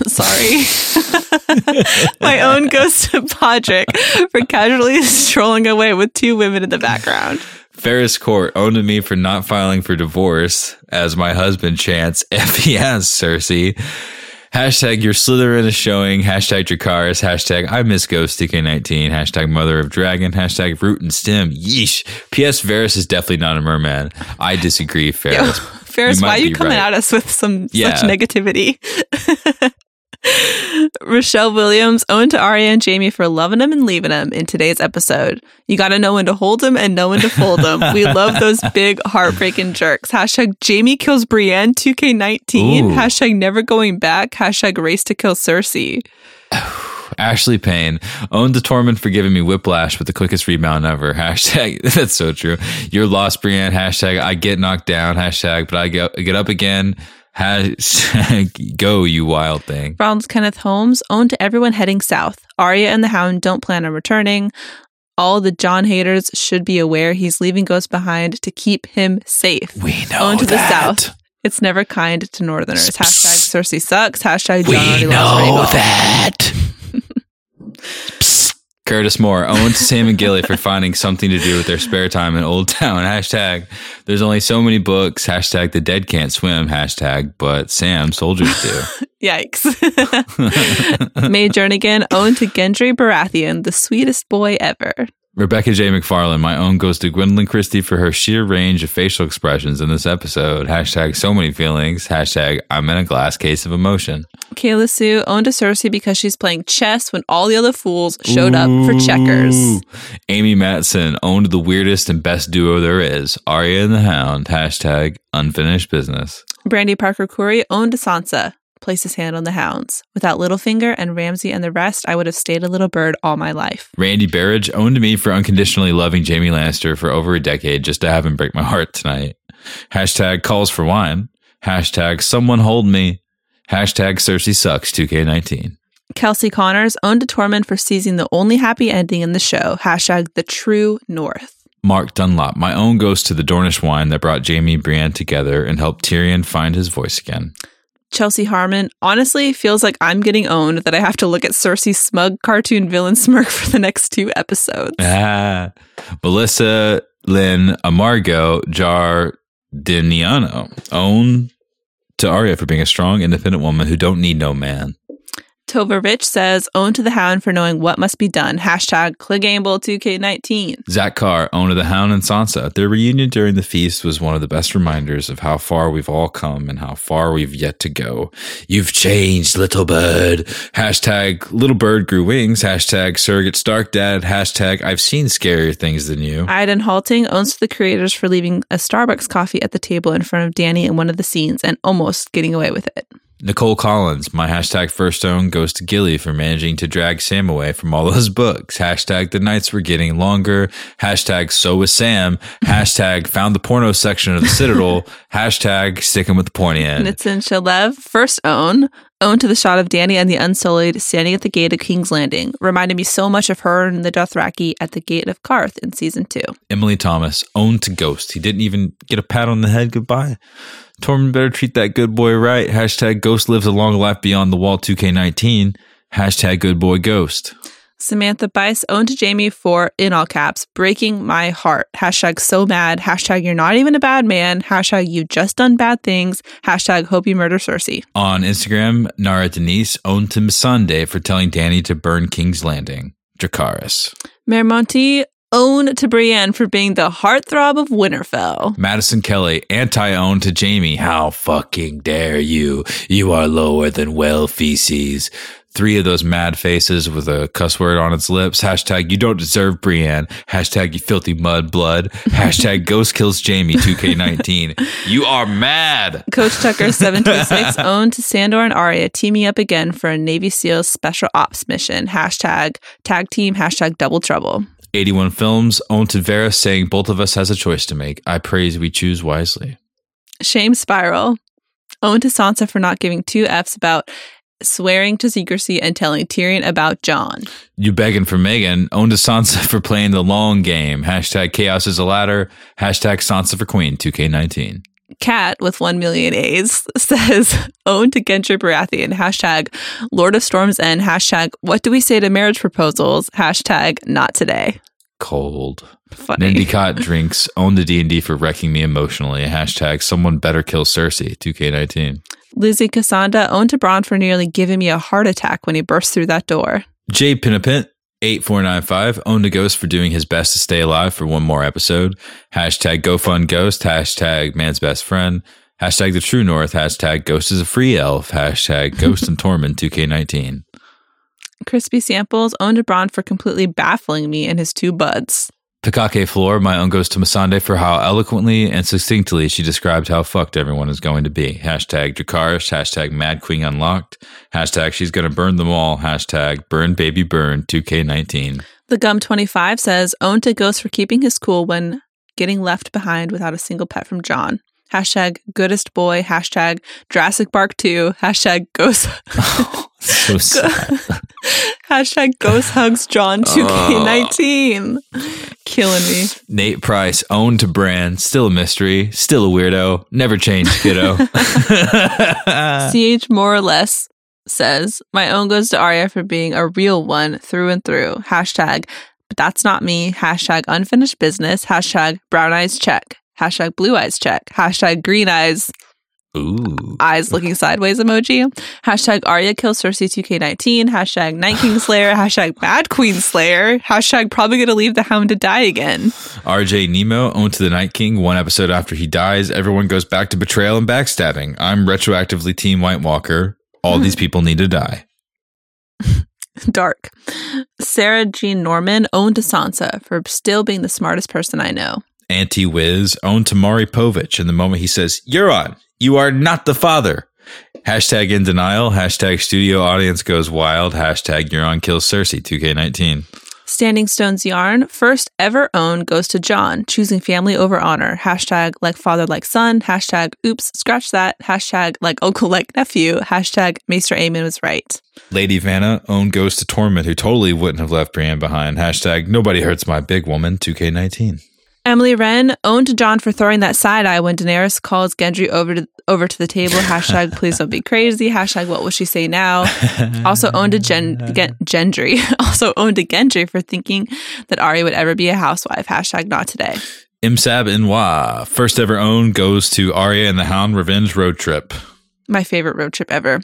sorry. My own goes to Podrick for casually strolling away with two women in the background. Ferris Court, owned to me for not filing for divorce, as my husband chants, F he has, Cersei. Hashtag your Slytherin is showing. Hashtag Dracarys. Hashtag I miss Ghost two K nineteen. Hashtag Mother of Dragon. Hashtag Root and Stem. Yeesh. P S. Varys is definitely not a merman. I disagree, Ferris. Yo, Ferris, why are you coming right. at us with some yeah. such negativity? Rochelle Williams, owned to Arya and Jaime for loving him and leaving him in today's episode. You got to know when to hold him and know when to fold him. We love those big heartbreaking jerks. Hashtag Jaime kills Brienne two K nineteen. Ooh. Hashtag never going back. Hashtag race to kill Cersei. Ashley Payne, owned to Tormund for giving me whiplash with the quickest rebound ever. Hashtag, that's so true. You're lost, Brienne. Hashtag I get knocked down. Hashtag but I get, get up again. Hashtag go, you wild thing. Ronald Kenneth Holmes, owned to everyone heading south. Arya and the Hound don't plan on returning. All the Jon haters should be aware he's leaving Ghost behind to keep him safe. We know owned to that. The south. It's never kind to Northerners. Hashtag Cersei sucks. Hashtag Jon we already know lost that. Curtis Moore, owned to Sam and Gilly for finding something to do with their spare time in Old Town. Hashtag, there's only so many books. Hashtag, the dead can't swim. Hashtag, but Sam, soldiers do. Yikes. Mae Jernigan, owned to Gendry Baratheon, the sweetest boy ever. Rebecca J. McFarlane, my own goes to Gwendolyn Christie for her sheer range of facial expressions in this episode. Hashtag so many feelings. Hashtag I'm in a glass case of emotion. Kayla Sue, owned to Cersei because she's playing chess when all the other fools showed Ooh. Up for checkers. Amy Matson, owned the weirdest and best duo there is. Arya and the Hound. Hashtag unfinished business. Brandy Parker Curry, owned to Sansa. Place his hand on the hounds. Without Littlefinger and Ramsay and the rest, I would have stayed a little bird all my life. Randy Barrage, owned me for unconditionally loving Jaime Lannister for over a decade just to have him break my heart tonight. Hashtag calls for wine. Hashtag someone hold me. Hashtag Cersei sucks two K nineteen. Kelsey Connors, owned to Tormund for seizing the only happy ending in the show. Hashtag the true North. Mark Dunlop, my own goes to the Dornish wine that brought Jaime and Brienne together and helped Tyrion find his voice again. Chelsea Harmon, honestly feels like I'm getting owned that I have to look at Cersei's smug cartoon villain smirk for the next two episodes. Ah, Melissa Lynn Amargo Jardiniano, owned to Arya for being a strong, independent woman who don't need no man. Tova Rich says, owned to the Hound for knowing what must be done. Hashtag Clegane two K nineteen. Zach Carr, owned to the Hound and Sansa. Their reunion during the feast was one of the best reminders of how far we've all come and how far we've yet to go. You've changed, little bird. Hashtag little bird grew wings. Hashtag surrogate Stark dad. Hashtag I've seen scarier things than you. Aiden Halting, owns to the creators for leaving a Starbucks coffee at the table in front of Dany in one of the scenes and almost getting away with it. Nicole Collins, my hashtag first own goes to Gilly for managing to drag Sam away from all those books. Hashtag the nights were getting longer. Hashtag so was Sam. Hashtag found the porno section of the Citadel. Hashtag sticking with the pointy end. Nitzin Shalev, first own, owned to the shot of Dany and the Unsullied standing at the gate of King's Landing. Reminded me so much of her and the Dothraki at the gate of Karth in season two. Emily Thomas, owned to Ghost. He didn't even get a pat on the head goodbye. Tormund better treat that good boy right. Hashtag Ghost lives a long life beyond the wall two K nineteen. Hashtag good boy Ghost. Samantha Bice, owned to Jaime for, in all caps, breaking my heart. Hashtag so mad. Hashtag you're not even a bad man. Hashtag you've just done bad things. Hashtag hope you murder Cersei. On Instagram, Nara Denise, owned to Missandei for telling Dany to burn King's Landing. Dracarys. Mermonti, owned to Brienne for being the heartthrob of Winterfell. Madison Kelly, anti-owned to Jaime. How fucking dare you? You are lower than well feces. Three of those mad faces with a cuss word on its lips. Hashtag you don't deserve Brienne. Hashtag you filthy mud blood. Hashtag ghost kills Jaime two K nineteen. You are mad. Coach Tucker seven two six, owned to Sandor and Arya teaming up again for a Navy SEALs special ops mission. Hashtag tag team. Hashtag double trouble. eighty-one Films, owned to Varys saying both of us has a choice to make. I praise we choose wisely. Shame Spiral, owned to Sansa for not giving two F's about swearing to secrecy and telling Tyrion about Jon. You begging for Megan. Owned to Sansa for playing the long game. Hashtag chaos is a ladder. Hashtag Sansa for queen, two K nineteen. Kat with one million A's says, own to Gendry Baratheon, hashtag Lord of Storm's End, hashtag what do we say to marriage proposals, hashtag not today. Cold. Funny. Nindicott drinks, own the D and D for wrecking me emotionally, hashtag someone better kill Cersei, two K nineteen. Lizzie Cassandra, own to Bronn for nearly giving me a heart attack when he burst through that door. Jay Pinnapint, eight four nine five, owned a Ghost for doing his best to stay alive for one more episode. Hashtag GoFundGhost. Hashtag man's best friend. Hashtag the true north. Hashtag Ghost is a free elf. Hashtag Ghost and Tormund two K nineteen. Crispy Samples, owned a Bronn for completely baffling me and his two buds. Takake Floor, my own goes to Missandei for how eloquently and succinctly she described how fucked everyone is going to be. Hashtag Dracarys. Hashtag Mad Queen Unlocked. Hashtag she's gonna burn them all. Hashtag Burn Baby Burn two K nineteen. The Gum twenty-five says, owned to Ghost for keeping his cool when getting left behind without a single pet from Jon. Hashtag Goodest Boy. Hashtag Jurassic Park two. Hashtag Ghost. Oh, so sad. Hashtag Ghost Hugs Jon two K nineteen. Killing me. Nate Price, owned to Bran, still a mystery, still a weirdo, never changed, kiddo. C H more or less says, my own goes to Arya for being a real one through and through. Hashtag, but that's not me. Hashtag unfinished business. Hashtag brown eyes check. Hashtag blue eyes check. Hashtag green eyes. Ooh. Eyes looking sideways emoji. Hashtag Arya kills Cersei two K nineteen. Hashtag Night King Slayer. Hashtag Mad Queen Slayer. Hashtag probably gonna leave the Hound to die again. R J Nemo, owned to the Night King. One episode after he dies, everyone goes back to betrayal and backstabbing. I'm retroactively Team White Walker. All these people need to die. Dark. Sarah Jean Norman, owned to Sansa for still being the smartest person I know. Anti-Wiz, owned to Maury Povich in the moment he says, Euron, you are not the father. Hashtag in denial. Hashtag studio audience goes wild. Hashtag Euron kills Cersei two K nineteen. Standing Stone's Yarn, first ever own goes to Jon, choosing family over honor. Hashtag like father like son. Hashtag oops, scratch that. Hashtag like uncle like nephew. Hashtag Maester Aemon was right. Lady Vanna, own goes to Tormund, who totally wouldn't have left Brienne behind. Hashtag nobody hurts my big woman two K nineteen. Emily Wren, owned to Jon for throwing that side eye when Daenerys calls Gendry over to over to the table. Hashtag please don't be crazy. Hashtag what will she say now? Also owned to Gen, Gen, Gendry. Also owned to Gendry for thinking that Arya would ever be a housewife. Hashtag not today. Imsab Inwa, first ever own goes to Arya and the Hound Revenge Road Trip. My favorite road trip ever.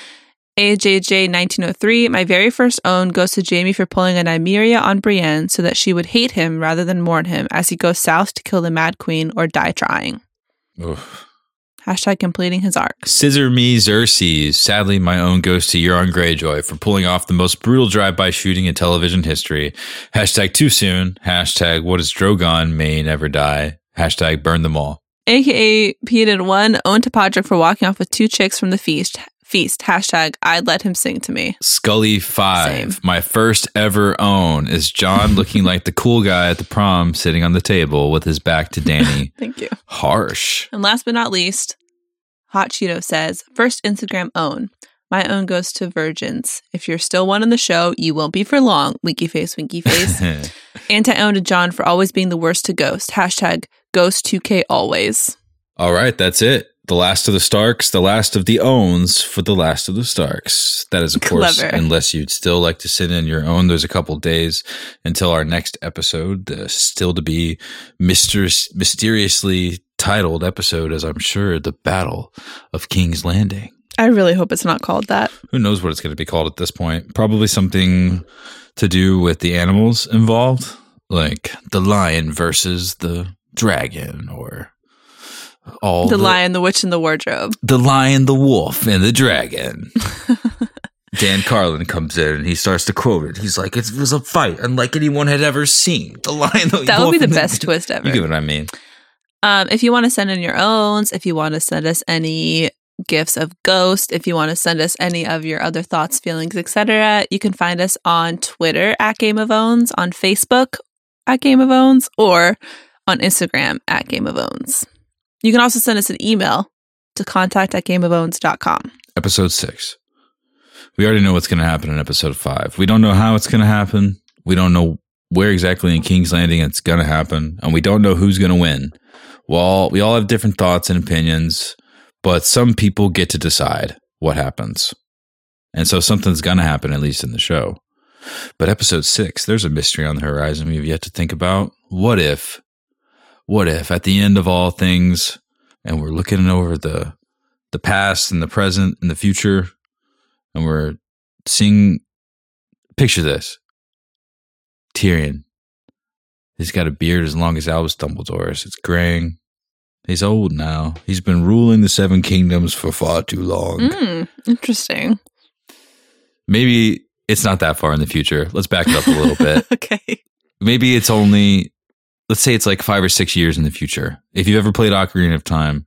A J J nineteen oh three, my very first own goes to Jaime for pulling a Nymeria on Brienne so that she would hate him rather than mourn him as he goes south to kill the Mad Queen or die trying. Oof. Hashtag completing his arc. Scissor me Xerxes. Sadly, my own goes to Euron Greyjoy for pulling off the most brutal drive-by shooting in television history. Hashtag too soon. Hashtag what is Drogon may never die. Hashtag burn them all. A K A Peated one, owned to Podrick for walking off with two chicks from the feast. Feast. Hashtag I'd let him sing to me. Scully five. Same. My first ever own is Jon looking like the cool guy at the prom sitting on the table with his back to Dany. Thank you. Harsh. And last but not least, Hot Cheeto says, first Instagram own. My own goes to virgins. If you're still one in the show, you won't be for long. Winky face, winky face. Anti-own to Jon for always being the worst to Ghost. Hashtag Ghost two K always. All right, that's it. The last of the Starks, the last of the owns for the last of the Starks. That is, of course, Clever. Unless you'd still like to send in your own. There's a couple days until our next episode, the still to be myster- mysteriously titled episode, as I'm sure, The Battle of King's Landing. I really hope it's not called that. Who knows what it's going to be called at this point? Probably something to do with the animals involved, like the lion versus the dragon, or all the, the Lion, the Witch, and the Wardrobe. The lion, the wolf, and the dragon. Dan Carlin comes in and he starts to quote it. He's like, it was a fight unlike anyone had ever seen. The lion, the That wolf. would be the and best twist ever. You get what I mean? Um, if you want to send in your owns, if you want to send us any gifts of Ghost, if you want to send us any of your other thoughts, feelings, et cetera, you can find us on Twitter at Game of Owns, on Facebook at Game of Owns, or on Instagram at Game of Owns. You can also send us an email to contact at gameofowns dot com. Episode six. We already know what's going to happen in episode five. We don't know how it's going to happen. We don't know where exactly in King's Landing it's going to happen. And we don't know who's going to win. Well, we all have different thoughts and opinions, but some people get to decide what happens. And so something's going to happen, at least in the show. But episode six, there's a mystery on the horizon we've yet to think about. What if, what if at the end of all things, and we're looking over the the past and the present and the future, and we're seeing, picture this, Tyrion. He's got a beard as long as Albus Dumbledore's. It's graying. He's old now. He's been ruling the Seven Kingdoms for far too long. Mm, interesting. Maybe it's not that far in the future. Let's back it up a little bit. Okay. Maybe it's only, let's say it's like five or six years in the future. If you've ever played Ocarina of Time,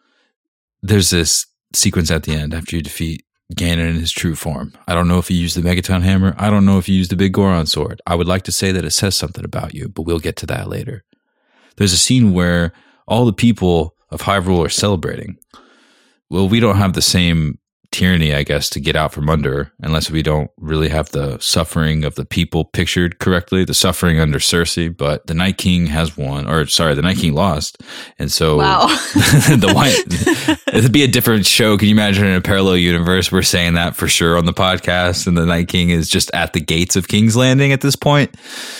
there's this sequence at the end after you defeat Ganon in his true form. I don't know if you use the Megaton Hammer. I don't know if you use the Big Goron Sword. I would like to say that it says something about you, but we'll get to that later. There's a scene where all the people of Hyrule are celebrating. Well, we don't have the same tyranny, I guess, to get out from under, unless we don't really have the suffering of the people pictured correctly, the suffering under Cersei. But the Night King has won, or sorry, the Night King lost. And so wow. the white, it'd be a different show. Can you imagine in a parallel universe, we're saying that for sure on the podcast, and the Night King is just at the gates of King's Landing at this point?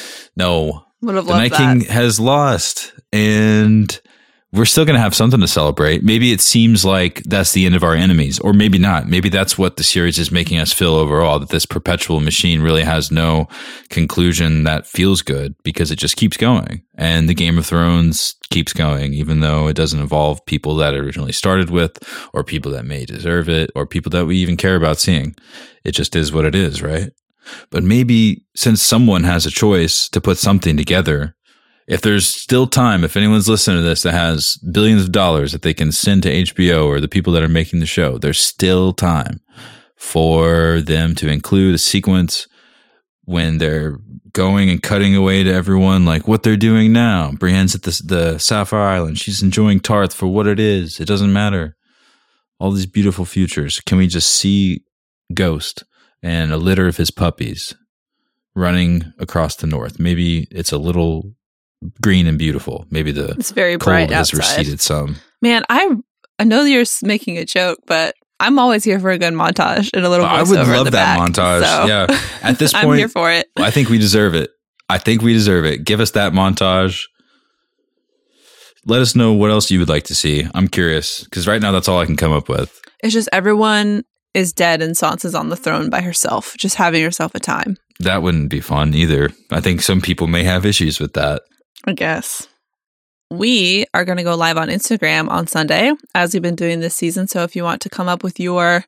No. Would have the loved Night that. King has lost, and we're still going to have something to celebrate. Maybe it seems like that's the end of our enemies, or maybe not. Maybe that's what the series is making us feel overall, that this perpetual machine really has no conclusion that feels good because it just keeps going. And the Game of Thrones keeps going, even though it doesn't involve people that it originally started with, or people that may deserve it, or people that we even care about seeing. It just is what it is, right? But maybe since someone has a choice to put something together, if there's still time, if anyone's listening to this that has billions of dollars that they can send to H B O or the people that are making the show, there's still time for them to include a sequence when they're going and cutting away to everyone, like what they're doing now. Brienne's at the, the Sapphire Island. She's enjoying Tarth for what it is. It doesn't matter. All these beautiful futures. Can we just see Ghost and a litter of his puppies running across the north? Maybe it's a little green and beautiful. Maybe the it's very cold bright has outside. receded some. Man, I I know you're making a joke, but I'm always here for a good montage and a little voiceover. I would love the that back, montage. so. Yeah. At this point, I'm here for it. I think we deserve it. I think we deserve it. Give us that montage. Let us know what else you would like to see. I'm curious, because right now that's all I can come up with. It's just everyone is dead and Sansa's on the throne by herself, just having herself a time. That wouldn't be fun either. I think some people may have issues with that. I guess. We are going to go live on Instagram on Sunday, as we've been doing this season. So if you want to come up with your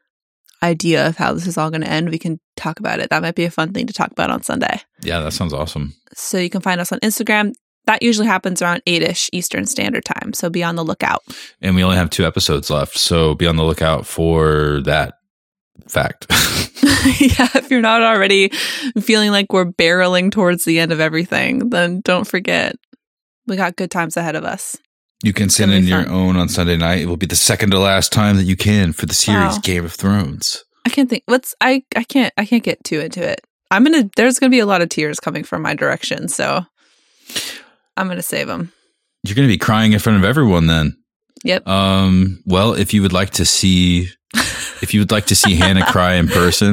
idea of how this is all going to end, we can talk about it. That might be a fun thing to talk about on Sunday. Yeah, that sounds awesome. So you can find us on Instagram. That usually happens around eight-ish Eastern Standard Time. So be on the lookout. And we only have two episodes left. So be on the lookout for that fact. Yeah, if you're not already feeling like we're barreling towards the end of everything, then don't forget, we got good times ahead of us. You can send in your own on Sunday night. It will be the second to last time that you can for the series wow. Game of Thrones. I can't think. What's I? I can't. I can't get too into it. I'm gonna. There's gonna be a lot of tears coming from my direction, so I'm gonna save them. You're gonna be crying in front of everyone then. Yep. Um. Well, if you would like to see. If you would like to see Hannah cry in person,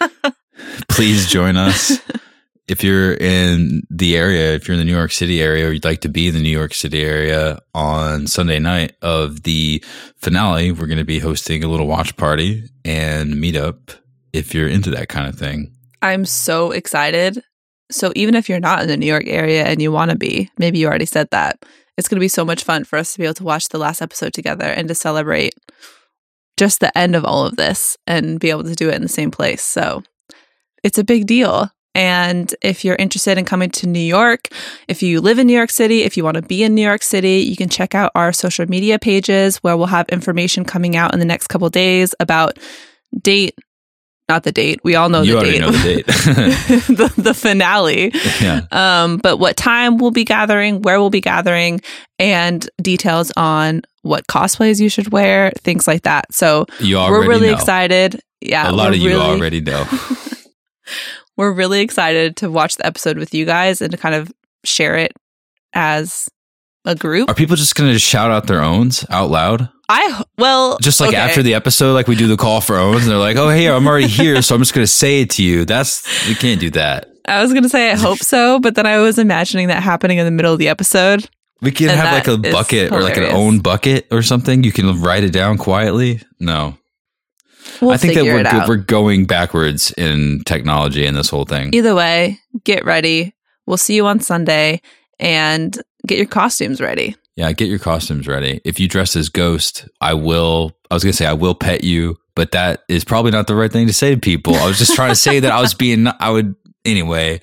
please join us. If you're in the area, if you're in the New York City area, or you'd like to be in the New York City area on Sunday night of the finale, we're going to be hosting a little watch party and meetup if you're into that kind of thing. I'm so excited. So even if you're not in the New York area and you want to be, maybe you already said that, it's going to be so much fun for us to be able to watch the last episode together and to celebrate just the end of all of this and be able to do it in the same place. So it's a big deal. And if you're interested in coming to New York, if you live in New York City, if you want to be in New York City, you can check out our social media pages where we'll have information coming out in the next couple of days about date, not the date. We all know you the already date. know the date. the, the finale. Yeah. Um, but what time we'll be gathering, where we'll be gathering, and details on what cosplays you should wear, things like that. So you we're really know. excited. yeah, a lot we're of you really- already know. We're really excited to watch the episode with you guys and to kind of share it as a group. Are people just going to shout out their owns out loud? I well, Just like okay. after the episode, like we do the call for owns, and they're like, "Oh, hey, I'm already here, so I'm just going to say it to you." That's we can't do that. I was going to say I hope so, but then I was imagining that happening in the middle of the episode. We can And have like a that is bucket or like an hilarious. own bucket or something. You can write it down quietly. No, We'll I think that figure we're it go- out. we're going backwards in technology in this whole thing. Either way, get ready. We'll see you on Sunday and get your costumes ready. Yeah, get your costumes ready. If you dress as Ghost, I will. I was gonna say I will pet you, but that is probably not the right thing to say to people. I was just trying to say that I was being. I would anyway.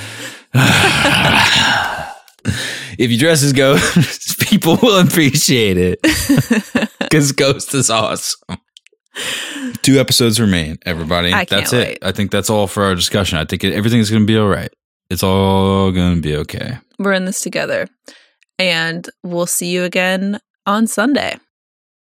If you dress as Ghost, people will appreciate it because Ghost is awesome. Two episodes remain, everybody. I can't that's wait. it. I think that's all for our discussion. I think it, everything's going to be all right. It's all going to be okay. We're in this together. And we'll see you again on Sunday.